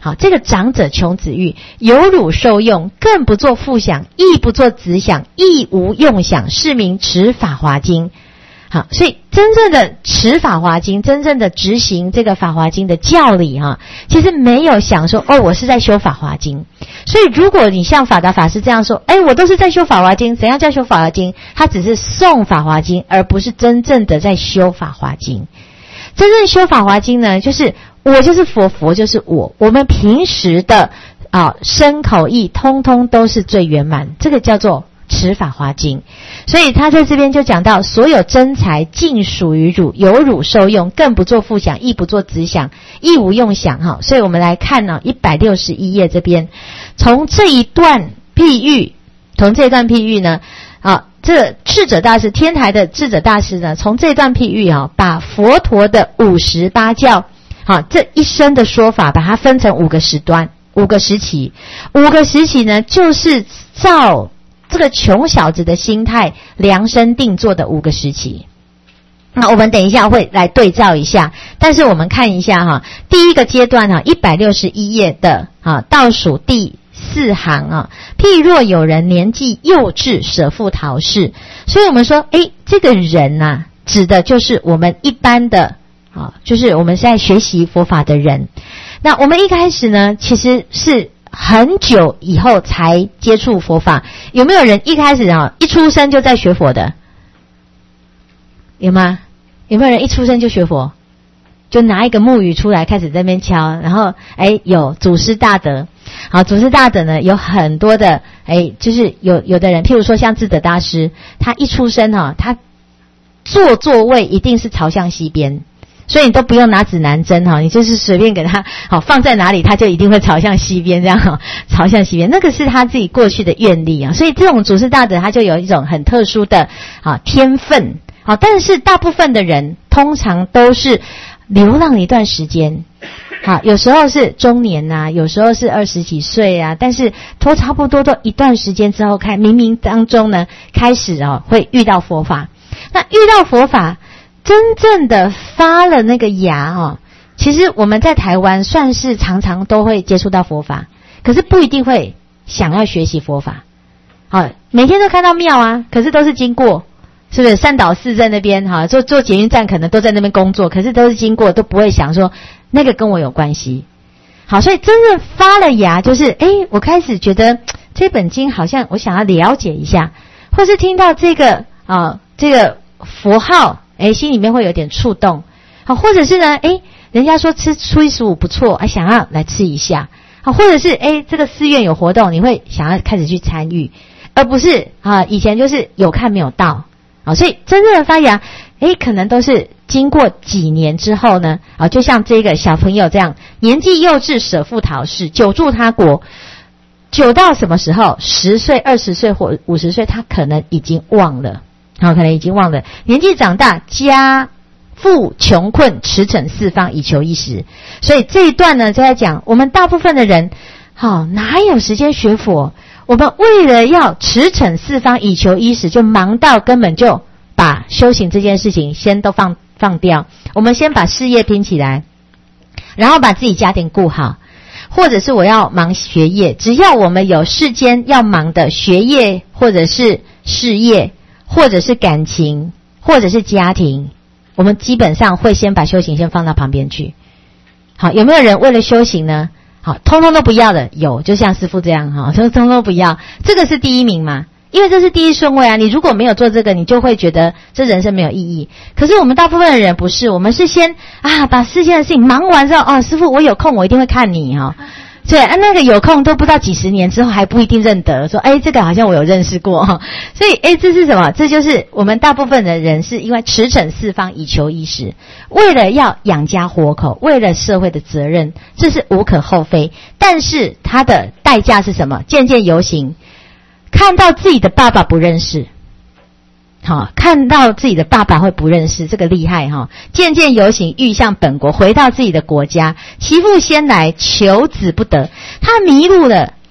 A: 好，这个长者穷子欲，有辱受用，更不作父想，亦不作子想，亦无用想，是名持法华经。好，所以真正的持法华经，真正的执行这个法华经的教理其实没有想说我是在修法华经。所以如果你像法达法师这样说，我都是在修法华经，怎样叫修法华经？他只是诵法华经，而不是真正的在修法华经。真正修法华经呢，就是我就是佛，佛就是我们平时的身口意通通都是最圆满，这个叫做持法华经。所以他在这边就讲到，所有真财尽属于汝，有汝受用，更不作父想，亦不作子想，亦无用想。所以我们来看161页这边，从这一段譬喻呢，这智者大师，天台的智者大师呢，从这段譬喻把佛陀的58教这一生的说法，把它分成5个时段，5个时期。5个时期呢，就是照这个穷小子的心态量身定做的5个时期。那我们等一下会来对照一下，但是我们看一下第一个阶段161页的倒数第4行譬若有人年纪幼稚，舍父逃世。所以我们说这个人指的就是我们一般的就是我们在学习佛法的人。那我们一开始呢，其实是很久以后才接触佛法。有没有人一开始一出生就在学佛的？有吗？有没有人一出生就学佛？就拿一个木鱼出来开始在那边敲，然后有祖师大德。好，祖师大德呢有很多的就是有的人，譬如说像智者大师，他一出生他坐座位一定是朝向西边，所以你都不用拿指南针你就是随便给他放在哪里，他就一定会朝向西边，这样朝向西边，那个是他自己过去的愿力所以这种祖师大德他就有一种很特殊的天分但是大部分的人通常都是流浪一段时间，有时候是中年有时候是20几岁但是都差不多都一段时间之后，看冥冥当中呢开始会遇到佛法。那遇到佛法真正的发了那个芽其实我们在台湾算是常常都会接触到佛法，可是不一定会想要学习佛法每天都看到庙可是都是经过，是不是善导寺在那边做捷运站可能都在那边工作，可是都是经过，都不会想说那个跟我有关系。好，所以真正发了芽就是我开始觉得这本经好像我想要了解一下，或是听到这个这个佛号心里面会有点触动。好，或者是呢人家说吃初一十五不错想要来吃一下。好，或者是这个寺院有活动，你会想要开始去参与，而不是以前就是有看没有到。所以真正的发芽可能都是经过几年之后呢就像这个小朋友这样，年纪幼稚，舍父逃世，久住他国，久到什么时候？10岁、20岁或50岁，他可能已经忘了可能已经忘了。年纪长大，家父穷困，驰骋四方以求衣食。所以这一段呢就在讲我们大部分的人哪有时间学佛？我们为了要驰骋四方以求衣食，就忙到根本就把修行这件事情先都放掉。我们先把事业拼起来，然后把自己家庭顾好，或者是我要忙学业，只要我们有世间要忙的学业，或者是事业，或者是感情，或者是家庭，我们基本上会先把修行先放到旁边去。好，有没有人为了修行呢通通都不要的？有，就像师父这样通通都不要，这个是第一名嘛，因为这是第一顺位你如果没有做这个，你就会觉得这人生没有意义。可是我们大部分的人不是，我们是先把世间的事情忙完之后师父我有空我一定会看你所以那个有空都不知道几十年之后还不一定认得，说这个好像我有认识过所以这是什么？这就是我们大部分的人是因为驰骋四方以求衣食，为了要养家活口，为了社会的责任，这是无可厚非。但是它的代价是什么？渐渐游行，看到自己的爸爸不认识看到自己的爸爸会不认识，这个厉害渐渐游行，欲向本国，回到自己的国家，其父先来求子不得。他迷路了，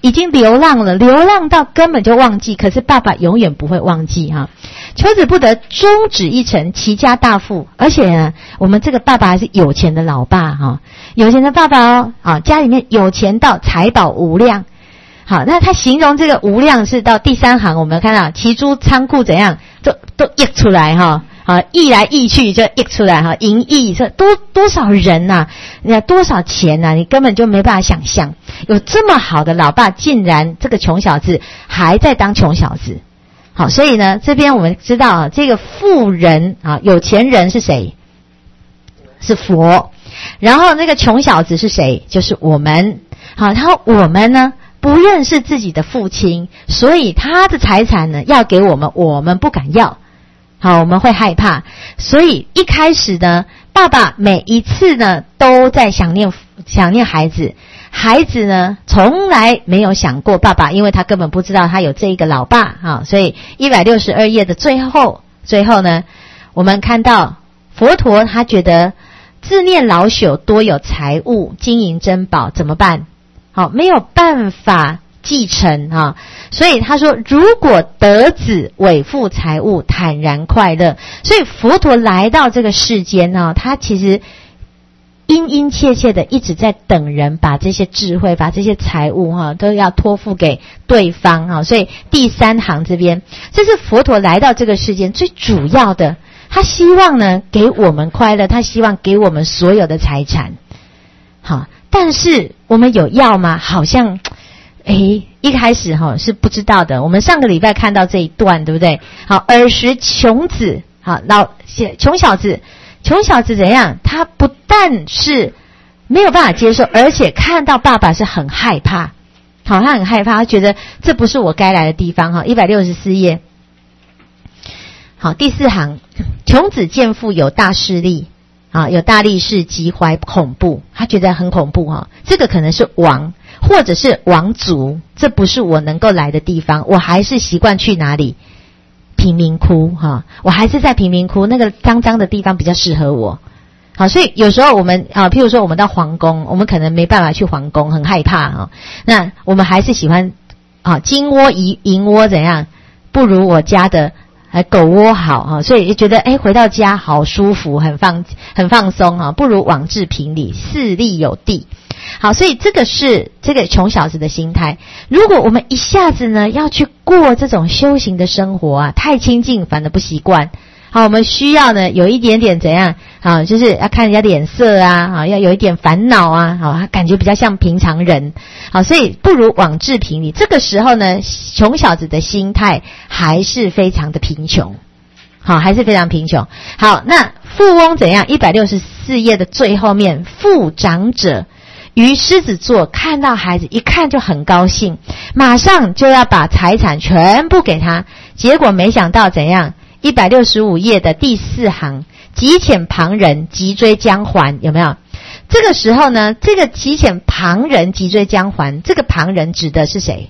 A: 已经流浪了，流浪到根本就忘记，可是爸爸永远不会忘记哈。求子不得，终止一城，齐家大富。而且呢，我们这个爸爸还是有钱的老爸哈，有钱的爸爸哦，啊，家里面有钱到财宝无量。好，那他形容这个无量是到第3行，我们看到其诸仓库怎样都溢出来哈。啊，溢来溢去就溢出来哈，盈溢这多少人呐、你看多少钱呐、你根本就没办法想象，有这么好的老爸，竟然这个穷小子还在当穷小子。好，所以呢，这边我们知道啊，这个富人啊，有钱人是谁？是佛。然后那个穷小子是谁？就是我们。好，然后我们呢，不认识自己的父亲，所以他的财产呢要给我们，我们不敢要。好，我们会害怕，所以一开始呢，爸爸每一次呢都在想念孩子，孩子呢从来没有想过爸爸，因为他根本不知道他有这一个老爸啊。所以162页的最后呢，我们看到佛陀他觉得自念老朽，多有财物，金银珍宝怎么办？好，没有办法继承啊，所以他说，如果得子，委付财物，坦然快乐。所以佛陀来到这个世间啊，他其实殷殷切切的一直在等人把这些智慧，把这些财物哈，都要托付给对方啊。所以第3行这边，这是佛陀来到这个世间最主要的，他希望呢给我们快乐，他希望给我们所有的财产。好，但是我们有要吗？好像一开始是不知道的。我们上个礼拜看到这一段，对不对？好，尔时穷子，好，穷小子怎样？他不但是没有办法接受，而且看到爸爸是很害怕。好，他很害怕，他觉得这不是我该来的地方。哈，164页。好，第4行，穷子见父有大势力，啊，有大力士，极怀恐怖，他觉得很恐怖哈。这个可能是王。或者是王族，这不是我能够来的地方，我还是习惯去哪里？贫民窟哈，我还是在贫民窟，那个脏脏的地方比较适合我。好，所以有时候我们譬如说我们到皇宫，我们可能没办法去皇宫，很害怕啊。那我们还是喜欢金窝银窝怎样？不如我家的狗窝好啊，所以觉得回到家好舒服，很放松啊，不如往至平里，四立有地。好，所以这个是这个穷小子的心态。如果我们一下子呢要去过这种修行的生活啊，太亲近反而不习惯。好，我们需要呢有一点点怎样啊，就是要看人家脸色啊，要有一点烦恼啊，好，感觉比较像平常人。好，所以不如往至平里。这个时候呢，穷小子的心态还是非常的贫穷。好，还是非常贫穷。好，那富翁怎样？164页的最后面，富长者于狮子座，看到孩子一看就很高兴，马上就要把财产全部给他。结果没想到怎样？165页的第4行，急遣旁人急追将还，有没有？这个时候呢，这个急遣旁人急追将还，这个旁人指的是谁？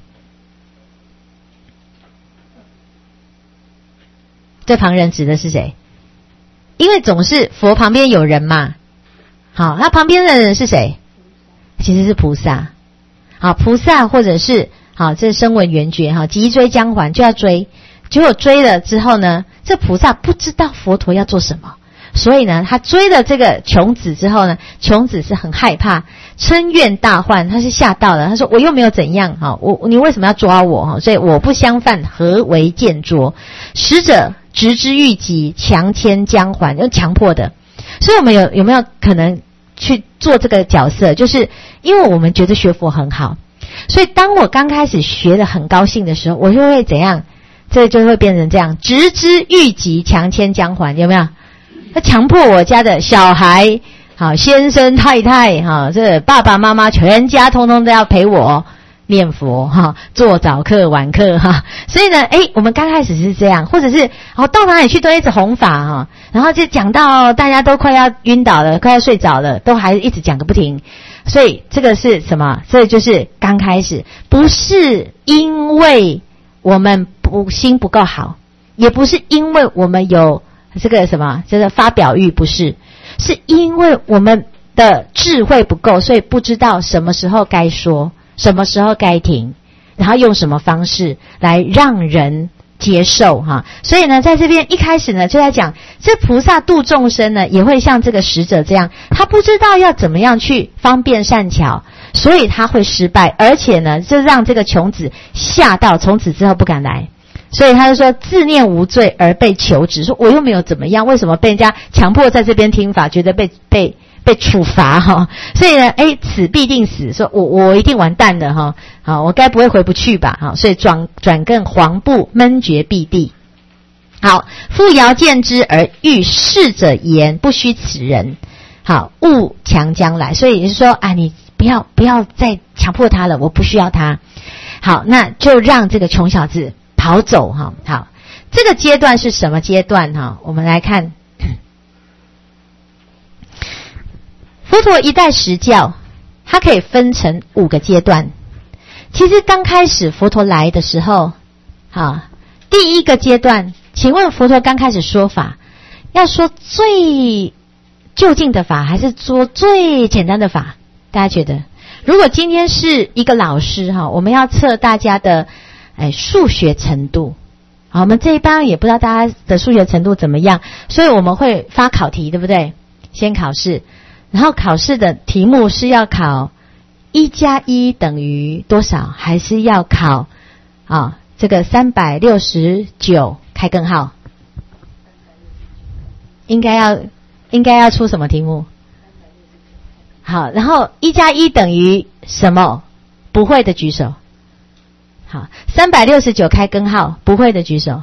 A: 这旁人指的是谁？因为总是佛旁边有人嘛。好，那旁边的人是谁？其实是菩萨。好，菩萨或者是好，这是声闻缘觉哈，急追将还就要追。结果追了之后呢，这菩萨不知道佛陀要做什么，所以呢，他追了这个穷子之后呢，穷子是很害怕，嗔怨大患，他是吓到了。他说：“我又没有怎样哈，你为什么要抓我哈？所以我不相犯，何为见捉？”使者执之欲急，强牵将还，用强迫的。所以我们有没有可能去做这个角色？就是因为我们觉得学佛很好，所以当我刚开始学得很高兴的时候，我就会怎样？这就会变成这样，执之欲急，强牵将还，有没有？他强迫我家的小孩，好，先生太太，哈，这爸爸妈妈全家通通都要陪我念佛哈，做早课晚课哈。所以呢，我们刚开始是这样，或者是到哪里去都一直弘法哈，然后就讲到大家都快要晕倒了，快要睡着了，都还一直讲个不停。所以这个是什么？这就是刚开始，不是因为我们心不够好，也不是因为我们有这个什么，这个发表欲，不是，是因为我们的智慧不够，所以不知道什么时候该说，什么时候该停。 然后用什么方式来让人接受哈。所以呢，在这边一开始呢，就在讲这菩萨度众生呢，也会像这个使者这样，他不知道要怎么样去方便善巧，所以他会失败，而且呢，就让这个穷子吓到，从此之后不敢来。所以他就说自念无罪而被求止，说我又没有怎么样，为什么被人家强迫在这边听法，觉得被处罚哈？所以呢，此必定死，说我一定完蛋了哈，好，我该不会回不去吧？好，所以转更黄布闷绝必地。好，复遥见之而欲逝者言，不须此人。好，勿强将来，所以也是说啊，你不要再强迫他了，我不需要他。好，那就让这个穷小子跑走哈。好，这个阶段是什么阶段哈？我们来看。佛陀一代实教，它可以分成5个阶段。其实刚开始佛陀来的时候，第一个阶段，请问佛陀刚开始说法，要说最究竟的法，还是说最简单的法？大家觉得？如果今天是一个老师哈，我们要测大家的数学程度。好，我们这一班也不知道大家的数学程度怎么样，所以我们会发考题，对不对？先考试。然后考试的题目是要考1+1等于多少，还是要考这个369开根号？应该要出什么题目？好，然后1+1等于什么？不会的举手。好，369开根号，不会的举手。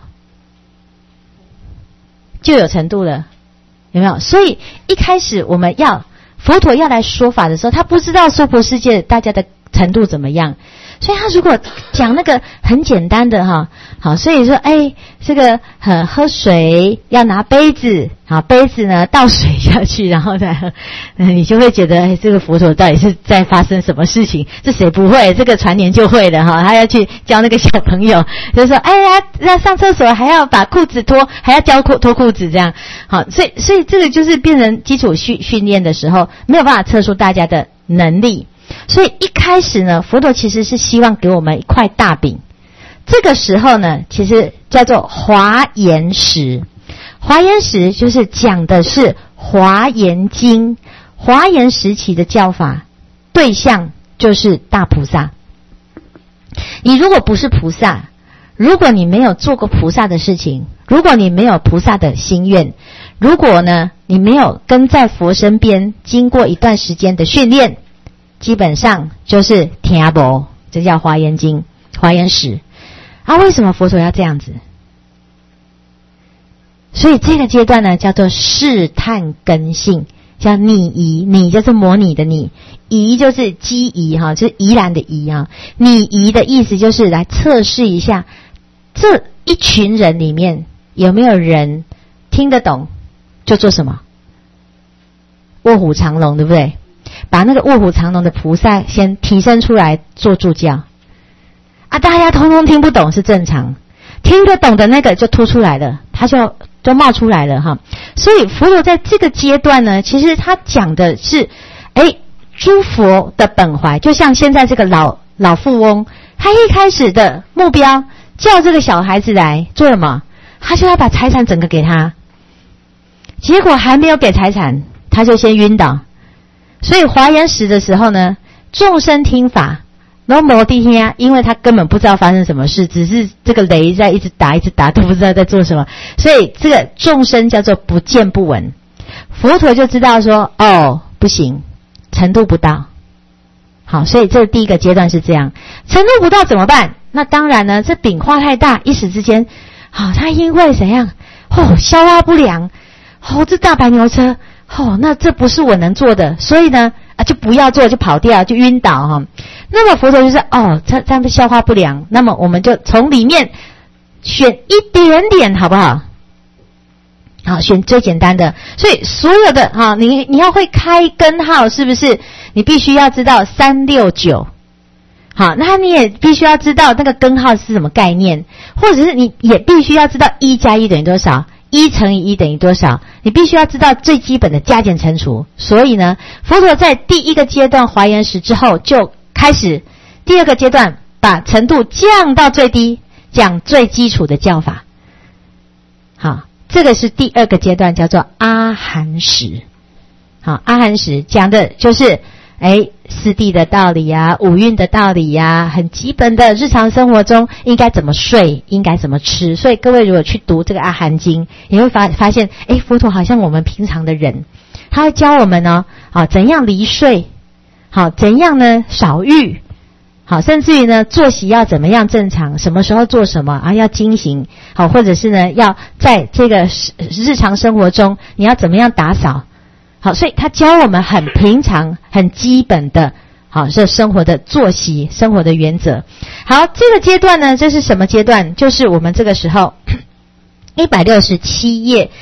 A: 就有程度了，有没有？所以一开始佛陀要来说法的时候，他不知道娑婆世界大家的程度怎么样，所以他如果讲那个很简单的好，所以说这个喝水要拿杯子，好，杯子呢倒水下去，然后再喝，你就会觉得这个佛陀到底是在发生什么事情？这谁不会？这个传年就会的他要去教那个小朋友，就是说要上厕所还要把裤子脱，还要教脱裤子这样。好，所以这个就是变成基础训练的时候，没有办法测出大家的能力。所以一开始呢，佛陀其实是希望给我们一块大饼。这个时候呢，其实叫做华严时。华严时就是讲的是华严经，华严时期的教法对象就是大菩萨。你如果不是菩萨，如果你没有做过菩萨的事情，如果你没有菩萨的心愿，如果呢你没有跟在佛身边经过一段时间的训练，基本上就是听不，这叫华严经、华严时。为什么佛陀要这样子？所以这个阶段呢，叫做试探根性，叫拟仪。拟就是模拟的拟，仪就是机仪就是宜然的宜拟仪的意思就是来测试一下这一群人里面有没有人听得懂就做什么，卧虎藏龙，对不对？把那个卧虎藏龙的菩萨先提升出来做助教大家通通听不懂是正常，听得懂的那个就突出来了，他就冒出来了所以佛陀在这个阶段呢，其实他讲的是诸佛的本怀，就像现在这个老富翁，他一开始的目标叫这个小孩子来做什么？他就要把财产整个给他，结果还没有给财产，他就先晕倒。所以华严时的时候呢，众生听法都没听，因为他根本不知道发生什么事，只是这个雷在一直打都不知道在做什么，所以这个众生叫做不见不闻。佛陀就知道说不行，程度不到。好，所以这第一个阶段是这样，程度不到怎么办？那当然呢，这饼画太大，一时之间他因为怎样消化不良，这大白牛车那这不是我能做的，所以呢就不要做，就跑掉，就晕倒那么佛陀就是这样的消化不良，那么我们就从里面选一点点，好不好？好，选最简单的。所以所有的你要会开根号，是不是？你必须要知道369。好，那你也必须要知道那个根号是什么概念，或者是你也必须要知道1+1等于多少，1乘以1等于多少，你必须要知道最基本的加减乘除。所以呢，佛陀在第一个阶段华严时之后就开始第二个阶段把程度降到最低，讲最基础的教法。好，这个是第二个阶段，叫做阿含识。好，阿含识讲的就是四谛的道理啊，五蕴的道理啊，很基本的日常生活中应该怎么睡，应该怎么吃。所以各位如果去读这个阿含经，你会发现佛陀好像我们平常的人，他会教我们呢，怎样离睡，好，怎样呢少欲，好，甚至于呢作息要怎么样正常，什么时候做什么啊，要精行，好，或者是呢要在这个日常生活中你要怎么样打扫。好，所以他教我们很平常很基本的好，是生活的作息，生活的原则。好，这个阶段呢，这是什么阶段？就是我们这个时候167页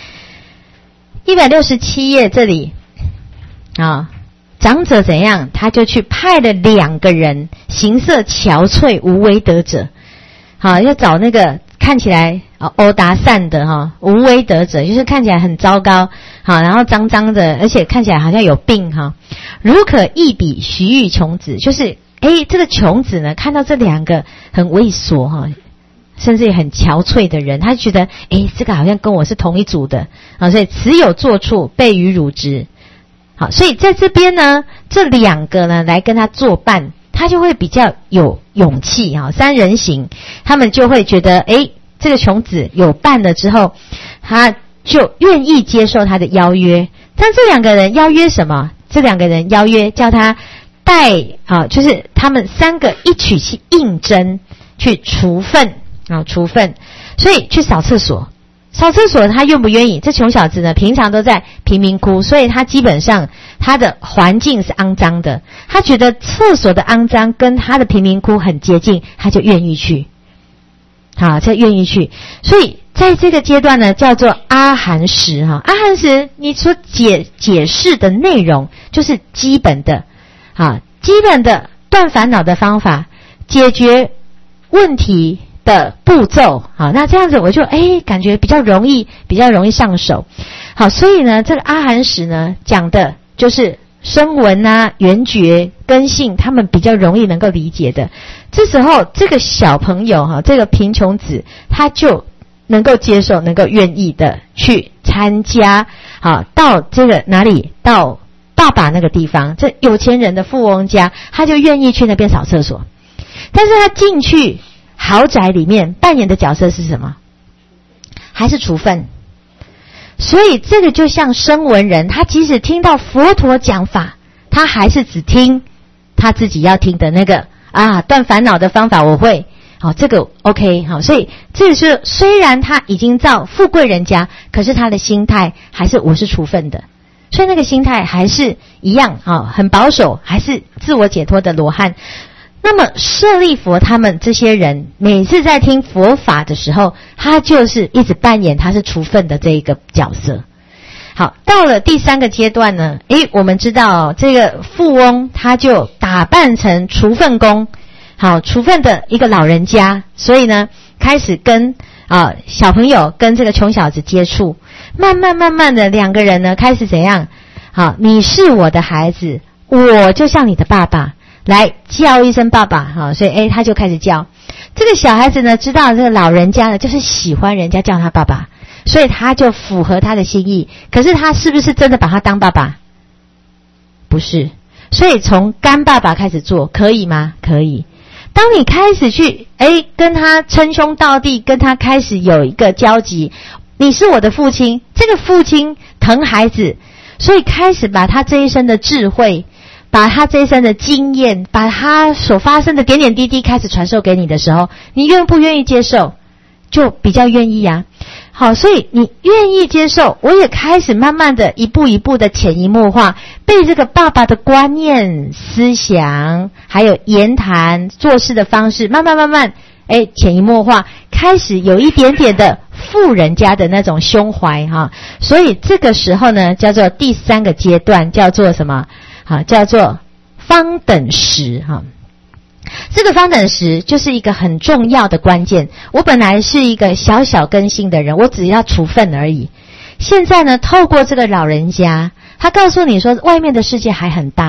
A: 167页这里啊，长者怎样，他就去派了2个人，形色憔悴无为德者。好，要找那个看起来欧达善的无为德者，就是看起来很糟糕，好，然后脏脏的，而且看起来好像有病哈。如可一比徐玉穷子，就是这个穷子呢，看到这2个很猥琐哈，甚至也很憔悴的人，他觉得这个好像跟我是同一组的啊，所以此有坐处，备于汝之。好，所以在这边呢，这2个呢来跟他作伴，他就会比较有勇气哈。3人行，他们就会觉得这个穷子有伴了之后，他就愿意接受他的邀约。但这2个人邀约什么？这2个人邀约叫他带就是他们3个一起去应征，去除粪除粪，所以去扫厕所。扫厕所他愿不愿意？这穷小子呢，平常都在贫民窟，所以他基本上他的环境是肮脏的，他觉得厕所的肮脏跟他的贫民窟很接近，他就愿意去。好，这愿意去。所以在这个阶段呢，叫做阿含识哈。阿含识你所解释的内容就是基本的基本的断烦恼的方法，解决问题的步骤。好，那这样子我就感觉比较容易上手。好，所以呢这个阿含识呢讲的就是声闻啊、缘觉、根性，他们比较容易能够理解的。这时候这个小朋友这个贫穷子，他就能够接受，能够愿意的去参加。好，到这个哪里？到爸爸那个地方，这有钱人的富翁家，他就愿意去那边扫厕所。但是他进去豪宅里面扮演的角色是什么？还是除粪。所以这个就像声闻人，他即使听到佛陀讲法，他还是只听他自己要听的那个断烦恼的方法我会，好，这个 OK。 好，所以这是虽然他已经到富贵人家，可是他的心态还是我是除粪的，所以那个心态还是一样很保守，还是自我解脱的罗汉。那么舍利弗他们这些人每次在听佛法的时候，他就是一直扮演他是除粪的这一个角色。好，到了第3个阶段呢，我们知道这个富翁他就打扮成除粪工，好，除粪的一个老人家，所以呢开始跟小朋友跟这个穷小子接触，慢慢的2个人呢开始怎样？好，你是我的孩子，我就像你的爸爸，来叫一声爸爸。所以他就开始叫。这个小孩子呢知道这个老人家呢就是喜欢人家叫他爸爸，所以他就符合他的心意。可是他是不是真的把他当爸爸？不是。所以从干爸爸开始做，可以吗？可以。当你开始去跟他称兄道弟，跟他开始有一个交集，你是我的父亲，这个父亲疼孩子，所以开始把他这一生的智慧，把他这一生的经验，把他所发生的点点滴滴开始传授给你的时候，你愿不愿意接受？就比较愿意啊。好，所以你愿意接受，我也开始慢慢的一步一步的潜移默化，被这个爸爸的观念、思想，还有言谈、做事的方式，慢慢潜移默化，开始有一点点的富人家的那种胸怀所以这个时候呢，叫做第3个阶段，叫做什么？叫做方等识这个方等识就是一个很重要的关键。我本来是一个小小根性的人，我只要除粪而已。现在呢，透过这个老人家，他告诉你说外面的世界还很大，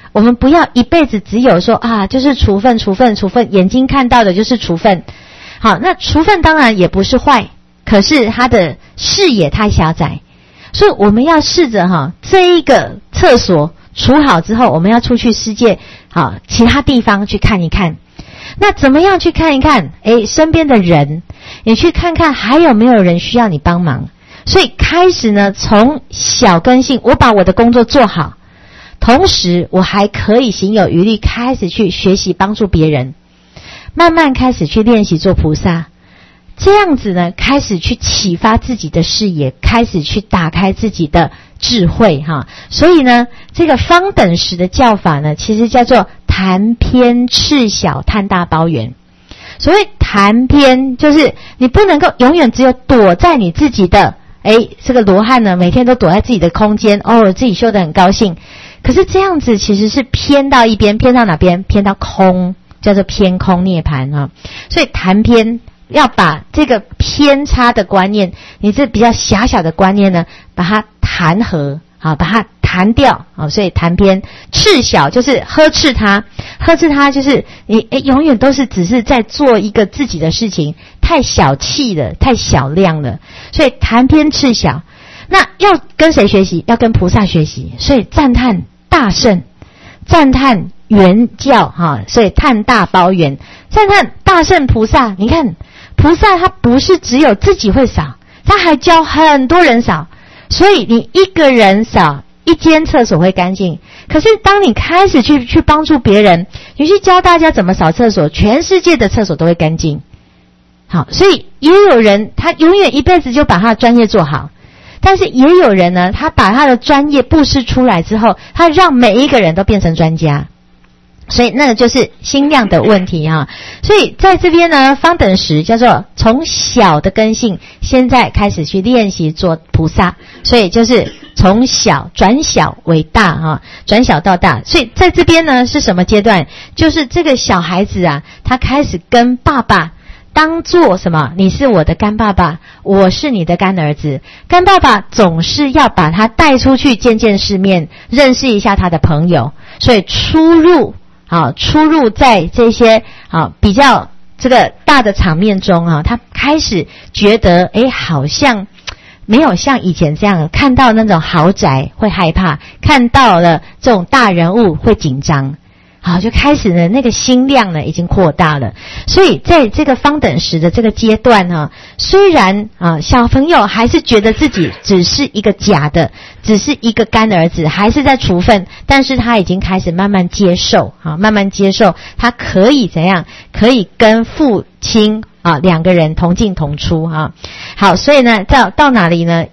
A: 我们不要一辈子只有说啊，就是处分，眼睛看到的就是处分。好，那处分当然也不是坏，可是他的视野太狭窄，所以我们要试着这一个厕所处好之后，我们要出去世界其他地方去看一看。那怎么样去看一看？身边的人，你去看看还有没有人需要你帮忙。所以开始呢，从小根性，我把我的工作做好，同时我还可以行有余力开始去学习帮助别人，慢慢开始去练习做菩萨，这样子呢，开始去启发自己的视野，开始去打开自己的智慧所以呢，这个方等时的教法呢，其实叫做谈偏赤小探大包圆。所谓谈偏，就是你不能够永远只有躲在你自己的这个罗汉呢，每天都躲在自己的空间，自己修得很高兴。可是这样子其实是偏到一边，偏到哪边？偏到空，叫做偏空涅槃所以谈偏要把这个偏差的观念，你这比较狭小的观念呢，把它弹合把它弹掉所以谈偏赤小就是呵斥它就是你永远都是只是在做一个自己的事情，太小气了，太小量了，所以谈偏赤小。那要跟谁学习？要跟菩萨学习，所以赞叹大圣，赞叹圆教所以叹大包圆，赞叹大圣菩萨。你看菩萨他不是只有自己会扫，他还教很多人扫，所以你一个人扫一间厕所会干净，可是当你开始去帮助别人，你去教大家怎么扫厕所，全世界的厕所都会干净。好，所以也有人他永远一辈子就把他的专业做好，但是也有人呢，他把他的专业布施出来之后，他让每一个人都变成专家，所以那个就是心量的问题所以在这边呢，方等时叫做从小的根性，现在开始去练习做菩萨，所以就是从小转小为大转小到大。所以在这边呢是什么阶段？就是这个小孩子他开始跟爸爸当做什么？你是我的干爸爸，我是你的干儿子。干爸爸总是要把他带出去见见世面，认识一下他的朋友，所以出入在这些比较这个大的场面中他开始觉得好像没有像以前这样看到那种豪宅会害怕，看到了这种大人物会紧张。就开始呢，那个心量呢已经扩大了。所以在这个方等时的这个阶段虽然小朋友还是觉得自己只是一个假的，只是一个干儿子，还是在处分，但是他已经开始慢慢接受慢慢接受他可以怎样，可以跟父亲两个人同进同出好，所以呢到哪里呢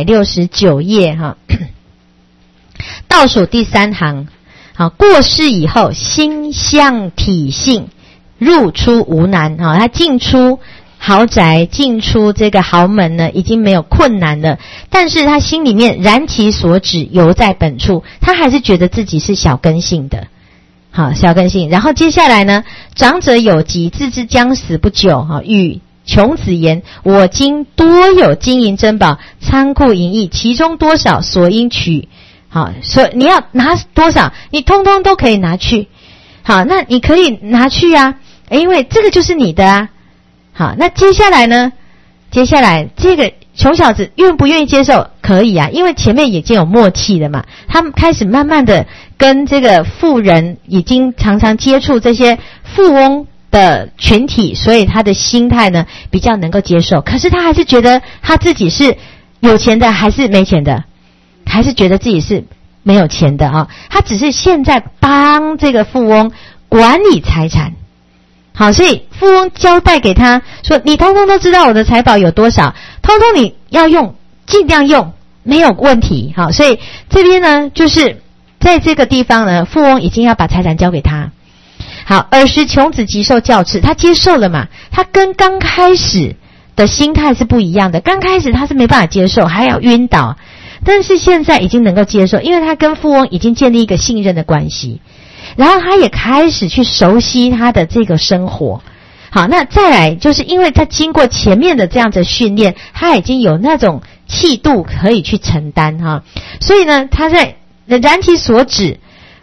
A: ？169页倒数第3行过世以后，心相体性，入出无难他进出豪宅，进出这个豪门呢，已经没有困难了。但是他心里面然其所指，犹在本处，他还是觉得自己是小根性的。小根性。然后接下来呢，长者有疾，自知将死不久与穷子言：我今多有金银珍宝，仓库银翼，其中多少所应取。所以你要拿多少，你通通都可以拿去。那你可以拿去因为这个就是你的那接下来呢？接下来这个穷小子愿不愿意接受？可以因为前面已经有默契了嘛。他们开始慢慢的跟这个富人已经常常接触这些富翁的群体，所以他的心态呢比较能够接受。可是他还是觉得他自己是有钱的还是没钱的？还是觉得自己是没有钱的他只是现在帮这个富翁管理财产。所以富翁交代给他说，你通通都知道我的财宝有多少，通通你要用，尽量用，没有问题。所以这边呢，就是在这个地方呢，富翁已经要把财产交给他。尔时穷子即受教斥，他接受了嘛，他跟刚开始的心态是不一样的。刚开始他是没办法接受，还要晕倒，但是现在已经能够接受，因为他跟富翁已经建立一个信任的关系，然后他也开始去熟悉他的这个生活。那再来就是因为他经过前面的这样子训练，他已经有那种气度可以去承担所以呢，他在然其所指，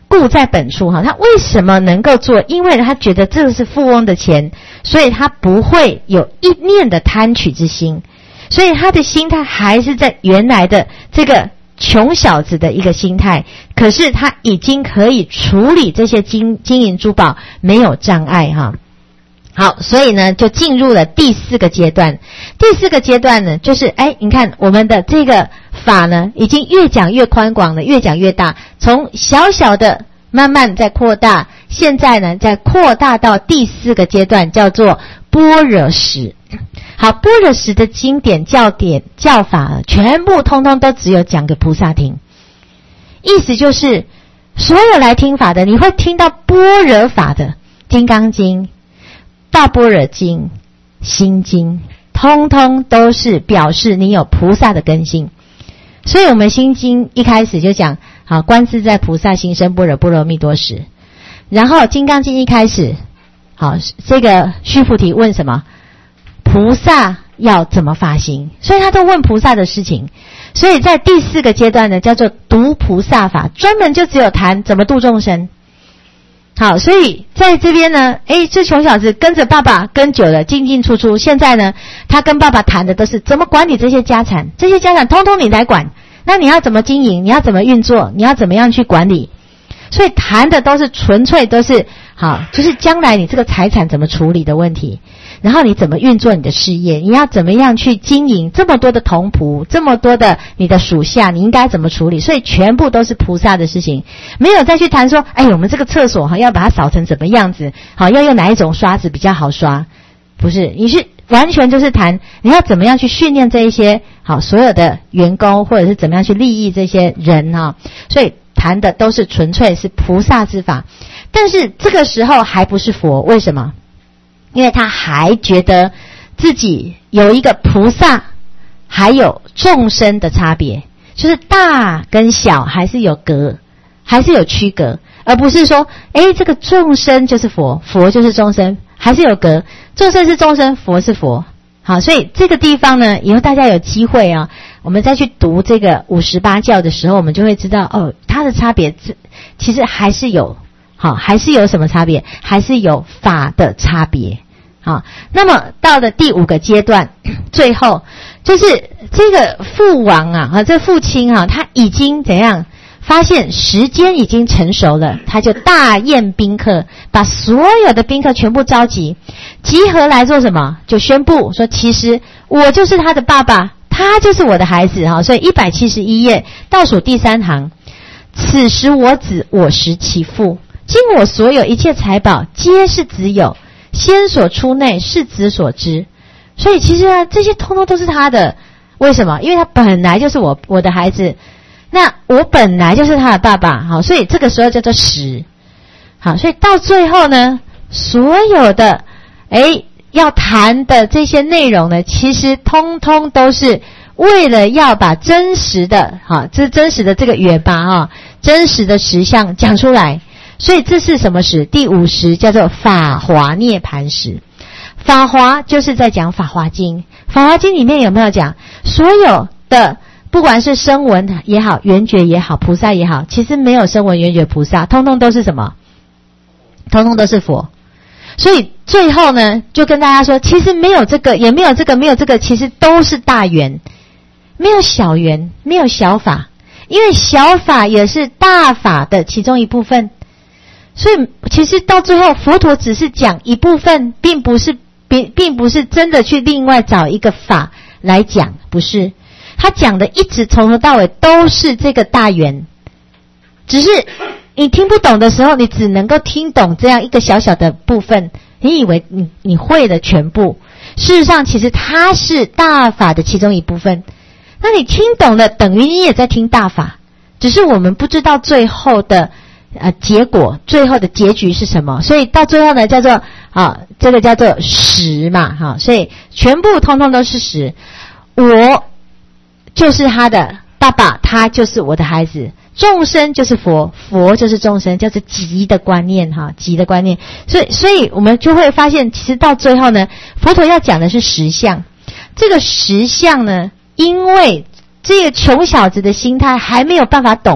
A: 固在本处哈，他为什么能够做？因为他觉得这是富翁的钱，所以他不会有一念的贪取之心，所以他的心态还是在原来的这个穷小子的一个心态，可是他已经可以处理这些金银珠宝，没有障碍哈。好，所以呢就进入了第4个阶段。第4个阶段呢，就是你看我们的这个法呢，已经越讲越宽广了，越讲越大，从小小的慢慢在扩大，现在呢在扩大到第4个阶段，叫做般若识。好，般若识的经典教法全部通通都只有讲给菩萨听，意思就是所有来听法的，你会听到般若法的金刚经、大般若经、心经，通通都是表示你有菩萨的根性。所以我们心经一开始就讲好，观自在菩萨心生般若波罗蜜多时。然后金刚经一开始好，这个须菩提问什么？菩萨要怎么发心？所以他都问菩萨的事情。所以在第4个阶段呢，叫做读菩萨法，专门就只有谈怎么度众生。好，所以在这边呢，这穷小子跟着爸爸跟久了，进进出出，现在呢，他跟爸爸谈的都是怎么管理这些家产，这些家产通通你来管，那你要怎么经营，你要怎么运作，你要怎么样去管理，所以谈的都是纯粹都是好，就是将来你这个财产怎么处理的问题，然后你怎么运作你的事业，你要怎么样去经营这么多的童仆，这么多的你的属下，你应该怎么处理，所以全部都是菩萨的事情，没有再去谈说我们这个厕所要把它扫成怎么样子，好，要用哪一种刷子比较好刷，不是，你是完全就是谈你要怎么样去训练这一些好所有的员工，或者是怎么样去利益这些人所以谈的都是纯粹是菩萨之法。但是这个时候还不是佛，为什么？因为他还觉得自己有一个菩萨还有众生的差别，就是大跟小还是有隔，还是有区隔，而不是说这个众生就是佛，佛就是众生，还是有隔，众生是众生，佛是佛。好，所以这个地方呢，以后大家有机会我们再去读这个58教的时候，我们就会知道它的差别其实还是有，好，还是有什么差别？还是有法的差别。好，那么到了第5个阶段，最后就是这个父王这父亲他已经怎样？发现时间已经成熟了，他就大宴宾客，把所有的宾客全部召集合来做什么？就宣布说，其实我就是他的爸爸，他就是我的孩子所以171页倒数第3行，此时我子我识其父，今我所有一切财宝皆是子有，先所出内是子所知。所以其实这些通通都是他的。为什么？因为他本来就是我的孩子，那我本来就是他的爸爸。好，所以这个时候叫做识。好，所以到最后呢，所有的要谈的这些内容呢，其实通通都是为了要把真实的这是真实的这个约吧真实的实相讲出来。所以这是什么识？第5识叫做法华涅槃识。法华就是在讲法华经，法华经里面有没有讲所有的不管是声闻也好，缘觉也好，菩萨也好，其实没有声闻缘觉菩萨，通通都是什么？通通都是佛。所以最后呢，就跟大家说，其实没有这个，也没有这个，没有这个，其实都是大缘，没有小缘，没有小法，因为小法也是大法的其中一部分。所以其实到最后，佛陀只是讲一部分，并不是真的去另外找一个法来讲，不是。他讲的一直从头到尾都是这个大缘，只是你听不懂的时候，你只能够听懂这样一个小小的部分，你以为你会了全部，事实上其实它是大法的其中一部分。那你听懂了，等于你也在听大法，只是我们不知道最后的结果，最后的结局是什么。所以到最后呢，叫做这个叫做识嘛所以全部通通都是识。我就是他的爸爸，他就是我的孩子，众生就是佛，佛就是众生，叫做集的观念集的观念。所以我们就会发现，其实到最后呢，佛陀要讲的是实相。这个实相呢，因为这个穷小子的心态还没有办法懂，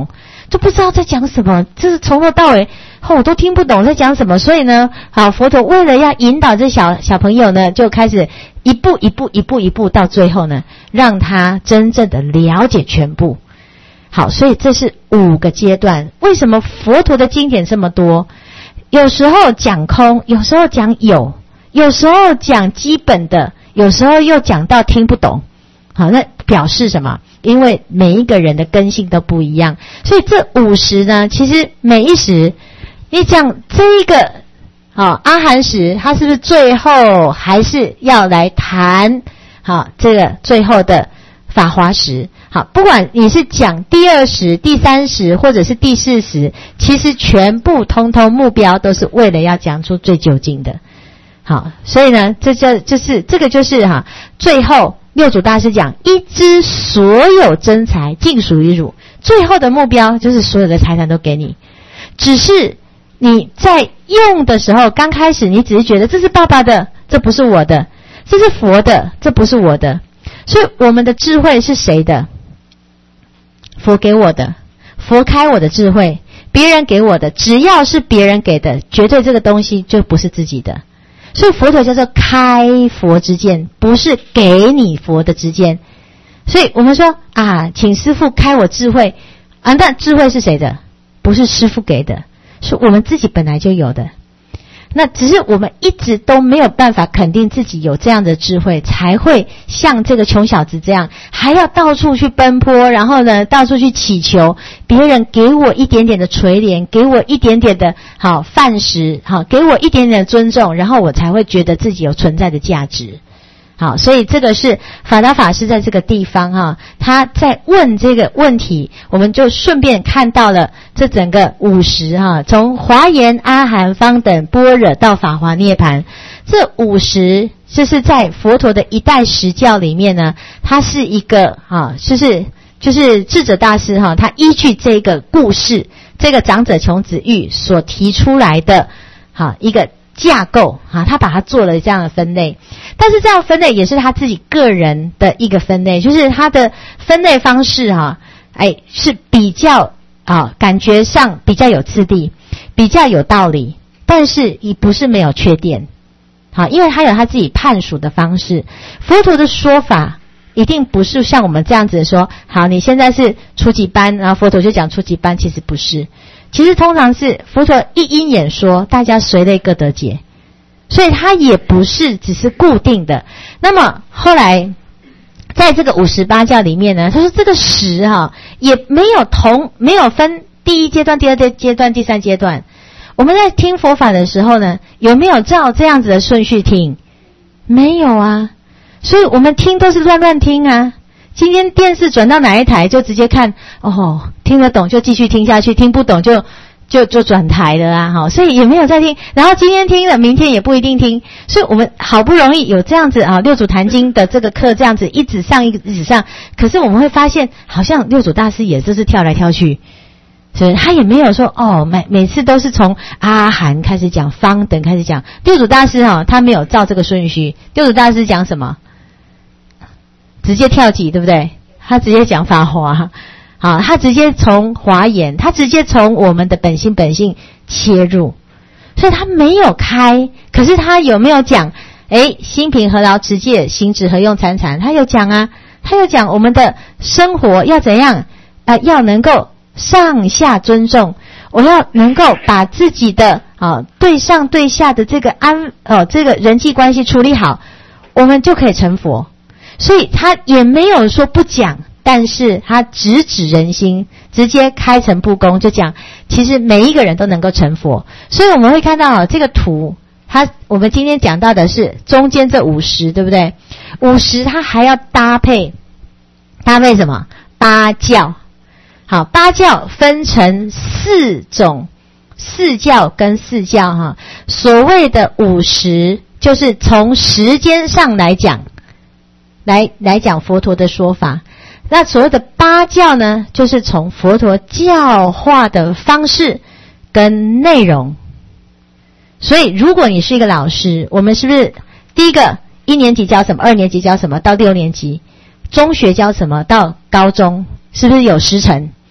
A: 就不知道在讲什么，就是从头到尾我都听不懂在讲什么。所以呢，佛陀为了要引导这小朋友呢，就开始一步到最后呢，让他真正的了解全部。好，所以这是5个阶段。为什么佛陀的经典这么多？有时候讲空，有时候讲有，有时候讲基本的，有时候又讲到听不懂。好，那表示什么？因为每一个人的根性都不一样，所以这5时呢，其实每一时，你讲这一个阿含时，他是不是最后还是要来谈这个最后的法华时？好，不管你是讲第2时、第3时，或者是第4时，其实全部通通目标都是为了要讲出最究竟的。好，所以呢，这就是最后六祖大师讲，一知所有真财尽属于汝，最后的目标就是所有的财产都给你，只是你在用的时候，刚开始你只是觉得这是爸爸的，这不是我的，这是佛的，这不是我的。所以我们的智慧是谁的？佛给我的，佛开我的智慧，别人给我的，只要是别人给的，绝对这个东西就不是自己的。所以佛陀叫做开佛之见，不是给你佛的之见。所以我们说请师父开我智慧那智慧是谁的？不是师父给的，是我们自己本来就有的。那只是我们一直都没有办法肯定自己有这样的智慧，才会像这个穷小子这样，还要到处去奔波，然后呢到处去祈求别人给我一点点的垂怜，给我一点点的饭食，给我一点点的尊重，然后我才会觉得自己有存在的价值。好，所以这个是法达法师在这个地方他在问这个问题，我们就顺便看到了这整个5时从华严、阿含、方等、般若到法华涅槃，这5时就是在佛陀的一代实教里面呢，它是一个就是智者大师他依据这个故事，这个长者穷子喻所提出来的一个架构他把它做了这样的分类。但是这样分类也是他自己个人的一个分类，就是他的分类方式是比较感觉上比较有次第，比较有道理，但是也不是没有缺点。因为他有他自己判属的方式。佛陀的说法一定不是像我们这样子说，好，你现在是初级班，然后佛陀就讲初级班，其实不是。其实通常是佛陀一因演说，大家随类各得解，所以它也不是只是固定的。那么后来在这个58教里面呢，他说这个时也没有分第1阶段、第2阶段、第3阶段。我们在听佛法的时候呢，有没有照这样子的顺序听？没有啊，所以我们听都是乱听啊。今天电视转到哪一台就直接看，听得懂就继续听下去，听不懂就转台了所以也没有在听，然后今天听了明天也不一定听。所以我们好不容易有这样子六祖坛经的这个课这样子一直上，可是我们会发现好像六祖大师也就是跳来跳去，所以他也没有说每次都是从阿含开始讲，方等开始讲。六祖大师他没有照这个顺序。六祖大师讲什么？直接跳级，对不对？他直接讲法华，他直接从华严，他直接从我们的本性切入，所以他没有开。可是他有没有讲心平何劳持戒，行止何用参禅？他有讲他有讲我们的生活要怎样要能够上下尊重，我要能够把自己的对上对下的这个这个人际关系处理好，我们就可以成佛。所以他也没有说不讲，但是他直指人心，直接开诚布公，就讲其实每一个人都能够成佛。所以我们会看到这个图，我们今天讲到的是中间这5时，对不对？5时它还要搭配什么？8教。好，8教分成4种，4教跟4教所谓的5时就是从时间上来讲来讲佛陀的说法。那所谓的8教呢，就是从佛陀教化的方式跟内容。所以如果你是一个老师，我们是不是第一个1年级教什么，2年级教什么，到6年级，中学教什么，到高中是不是有时辰？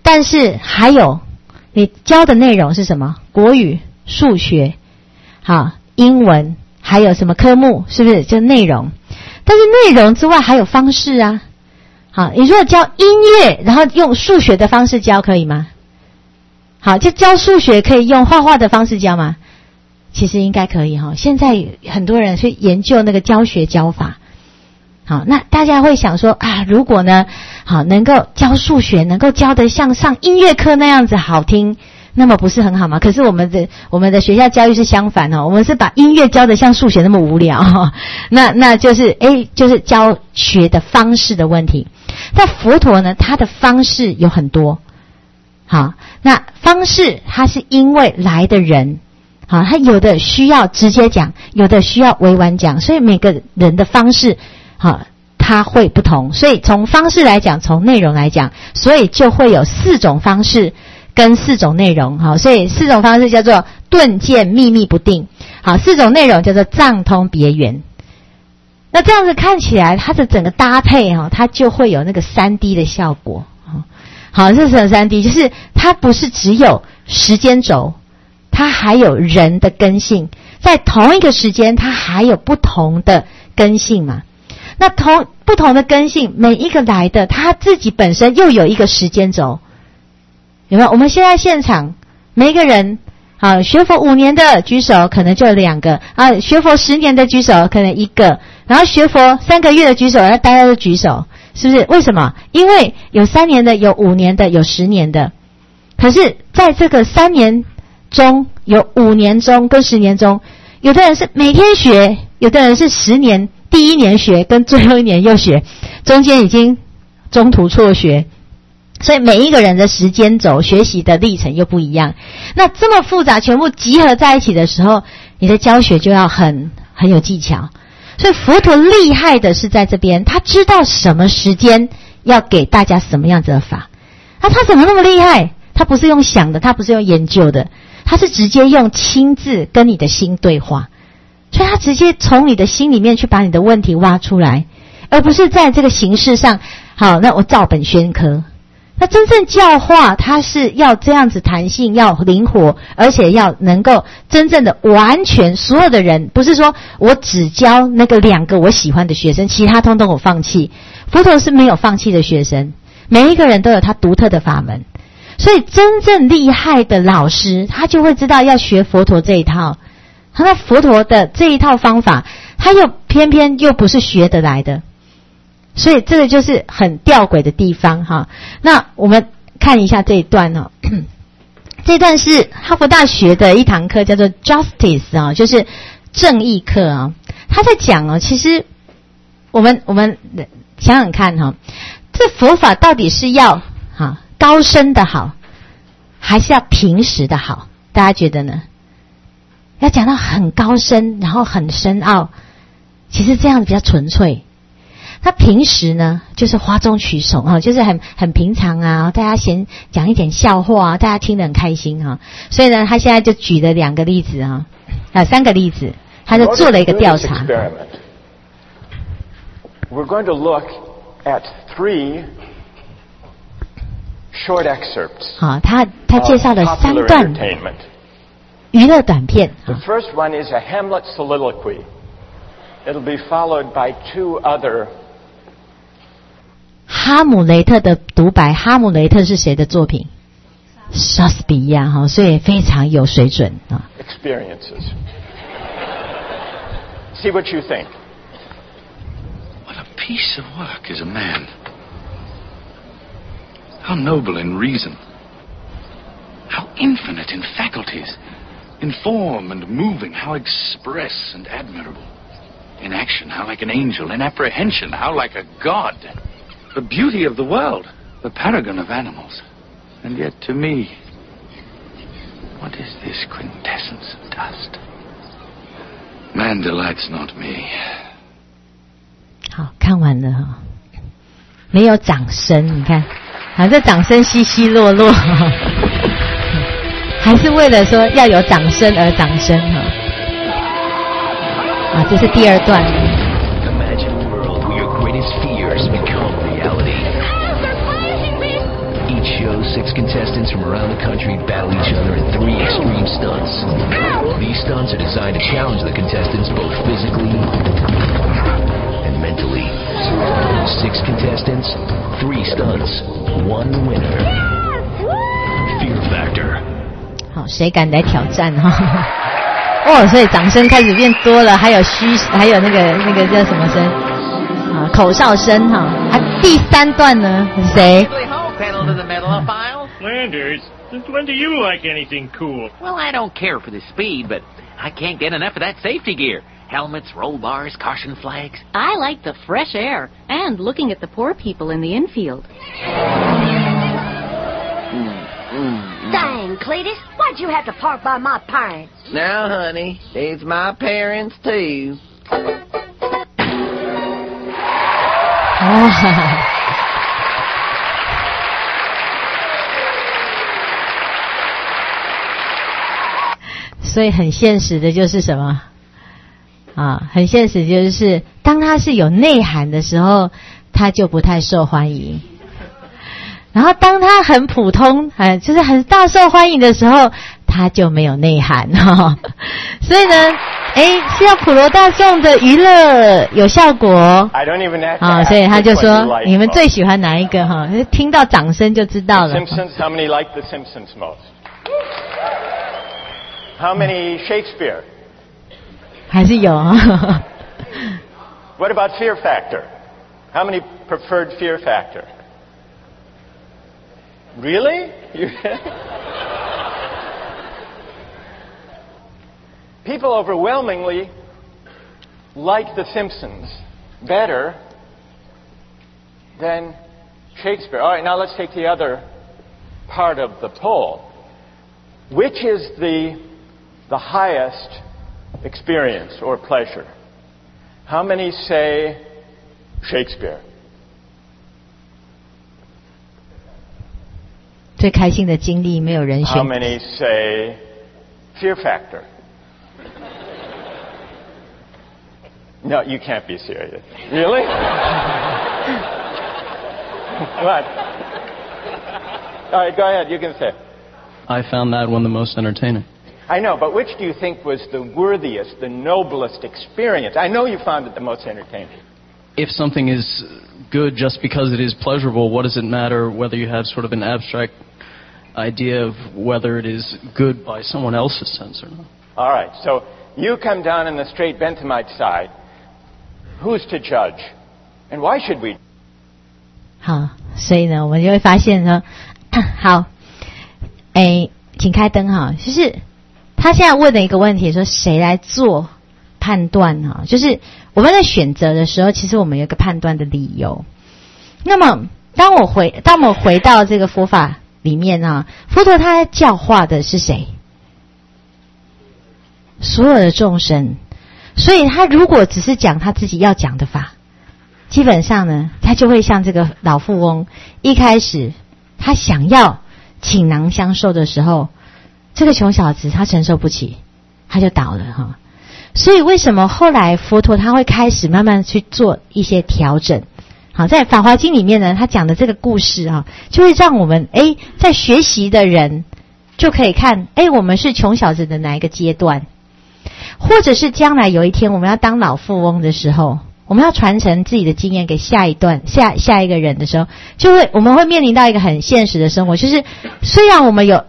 A: 但是还有你教的内容是什么？国语、数学，好，英文，还有什么科目？是不是就内容？但是内容之外还有方式啊。好，你如果教音乐，然后用数学的方式教可以吗？好，就教数学可以用画画的方式教吗？其实应该可以哈。现在很多人去研究那个教学教法。好，那大家会想说啊，如果呢，好能够教数学，能够教得像上音乐课那样子好听，那么不是很好吗？可是我们的学校教育是相反哦，我们是把音乐教得像数学那么无聊哦。那就是就是教学的方式的问题。但佛陀呢，他的方式有很多。好，那方式它是因为来的人，好，他有的需要直接讲，有的需要委婉讲，所以每个人的方式，好，它会不同。所以从方式来讲，从内容来讲，所以就会有4种方式跟4种内容。好，所以4种方式叫做顿渐秘密不定。好，4种内容叫做藏通别圆。那这样子看起来，它的整个搭配它就会有那个3D 的效果。好，这是3D，就是它不是只有时间轴，它还有人的根性，在同一个时间，它还有不同的根性嘛。那不同的根性，每一个来的，他自己本身又有一个时间轴，有没有？我们现在现场每一个人，啊，学佛5年的举手可能就有2个，啊，学佛10年的举手可能1个，然后学佛3个月的举手，那大家都举手。是不是？为什么？因为有3年的，有5年的，有10年的。可是在这个3年中，有5年中跟10年中，有的人是每天学，有的人是10年第1年学，跟最后1年又学，中间已经中途辍学。所以每一个人的时间轴、学习的历程又不一样。那这么复杂，全部集合在一起的时候，你的教学就要很有技巧。所以佛陀厉害的是在这边，他知道什么时间要给大家什么样子的法。他怎么那么厉害？他不是用想的，他不是用研究的，他是直接用亲自跟你的心对话。所以他直接从你的心里面去把你的问题挖出来，而不是在这个形式上，好，那我照本宣科。那真正教化，它是要这样子弹性，要灵活，而且要能够真正的完全所有的人，不是说我只教那个2个我喜欢的学生，其他通通我放弃。佛陀是没有放弃的学生，每一个人都有他独特的法门。所以真正厉害的老师，他就会知道要学佛陀这一套。那佛陀的这一套方法，他又偏偏又不是学得来的。所以这个就是很吊诡的地方哈。那我们看一下这一段哦，这一段是哈佛大学的一堂课，叫做 Justice 啊，就是正义课啊。他在讲哦，其实我们想想看哈，这佛法到底是要高深的好，还是要平实的好？大家觉得呢？要讲到很高深，然后很深奥，其实这样比较纯粹。他平时呢，就是哗众取宠啊，就是很平常啊，大家先讲一点笑话啊，大家听得很开心啊。所以呢，他现在就举了2个例子啊，3个例子，他就做了一个调查。
B: We're going to look at 3 short excerpts.
A: 好，他介绍了3段娱乐短片。
B: The first one is a Hamlet soliloquy. It'll be followed by 2 other.
A: 哈姆雷特的独白，哈姆雷特是谁的作品？莎士比亚哈，所以非常有水准啊。
B: Experiences. See what you think.
C: What a piece of work is a man. How noble in reason. How infinite in faculties. In form and moving, how express and admirable. In action, how like an angel. In apprehension, how like a god. The beauty of the world, the paragon of animals. And yet to me, what is this quintessence of dust? Man delights not me.
A: 好，看完了哈，没有掌声，你看，好，这掌声稀稀落落，还是为了说要有掌声而掌声哈。啊，这是第2段。
D: Imagine a world where your greatest fears become reality. Each show, 6 contestants from around the country battle each other in 3 extreme stunts. These stunts are designed to challenge the contestants both physically and mentally. 6 contestants, 3 stunts, 1 winner. Fear Factor.
A: 好，谁敢来挑战哈？哦，所以掌声开始变多了，还有那个叫什么声啊？口哨声哈。第3段呢？谁？
E: Landers, since when do you like anything cool?
F: Well, I don't care for the speed, but I can't get enough of that safety gear. Helmets, roll bars, caution flags.
G: I like the fresh air and looking at the poor people in the infield.
H: Dang, Cletus, why'd you have to park by my parents?
I: Now, honey, it's my parents, too.
A: 所以很现实的就是什么啊？很现实就是当他是有内涵的时候，他就不太受欢迎。然后当他很普通，就是很大受欢迎的时候，他就没有内涵哈。所以呢，是要普罗大众的娱乐有效果。啊，所以他就说你们最喜欢哪一个哈？听到掌声就知道了。
B: Simpsons, how many like the Simpsons most? How many Shakespeare?
A: 还是有啊。
B: What about Fear Factor? How many preferred Fear Factor? Really? People overwhelmingly like The Simpsons better than Shakespeare. All right, now let's take the other part of the poll. Which is the highest experience or pleasure? How many say Shakespeare?
A: 最开心的经历没有人选。
B: How many say Fear Factor? No, you can't be serious. Really? What? All right, go ahead. You can say.
J: I found that one the most entertaining.
B: I know, but which do you think was the worthiest, the noblest experience? I know you found it the most entertaining.
J: If something is good just because it is pleasurable, what does it matter whether you have sort of an abstract idea of whether it is good by someone else's sense or not?
B: All right, so you come down on the straight Benthamite side. Who's to judge? And why should we?
A: 好，所以呢，我们就会发现呢，好，请开灯哈，就是他现在问的一个问题，说谁来做判断哈？就是我们在选择的时候，其实我们有一个判断的理由。那么，当我们回到这个佛法里面啊，佛陀他在教化的是谁？所有的众生。所以他如果只是讲他自己要讲的法，基本上呢，他就会像这个老富翁，一开始他想要倾囊相授的时候，这个穷小子他承受不起，他就倒了哈。所以为什么后来佛陀他会开始慢慢去做一些调整？好，在《法华经》里面呢，他讲的这个故事啊，就会让我们在学习的人就可以看，我们是穷小子的哪一个阶段，或者是将来有一天我们要当老富翁的时候，我们要传承自己的经验给下一个人的时候，我们会面临到一个很现实的生活，就是虽然我们有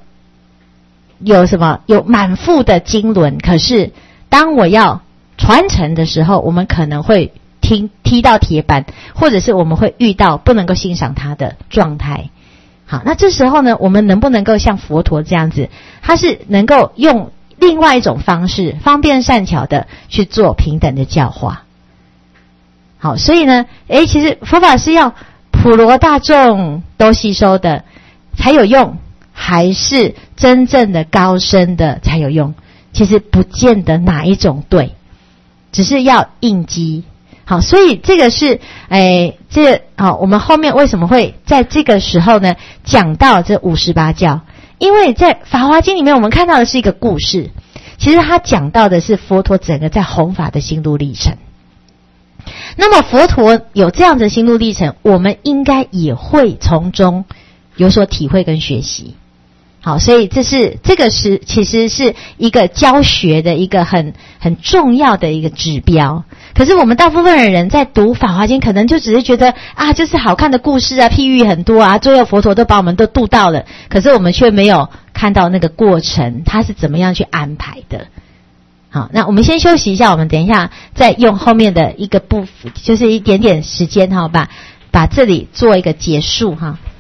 A: 满腹的经纶，可是当我要传承的时候，我们可能会踢到铁板，或者是我们会遇到不能够欣赏它的状态。好，那这时候呢，我们能不能够像佛陀这样子，他是能够用另外一种方式，方便善巧的去做平等的教化。好，所以呢，其实佛法是要普罗大众都吸收的才有用，还是真正的高深的才有用？其实不见得哪一种对，只是要应机。好，所以这个是我们后面为什么会在这个时候呢讲到这58教？因为在《法华经》里面我们看到的是一个故事，其实他讲到的是佛陀整个在弘法的心路历程。那么佛陀有这样的心路历程，我们应该也会从中有所体会跟学习。好，所以这个其实是一个教学的一个很重要的一个指标。可是我们大部分的人在读《法华经》，可能就只是觉得啊，就是好看的故事啊，譬喻很多啊，最后佛陀都把我们都度到了，可是我们却没有看到那个过程，他是怎么样去安排的。好，那我们先休息一下，我们等一下再用后面的一个部分，就是一点点时间哈，把这里做一个结束哈。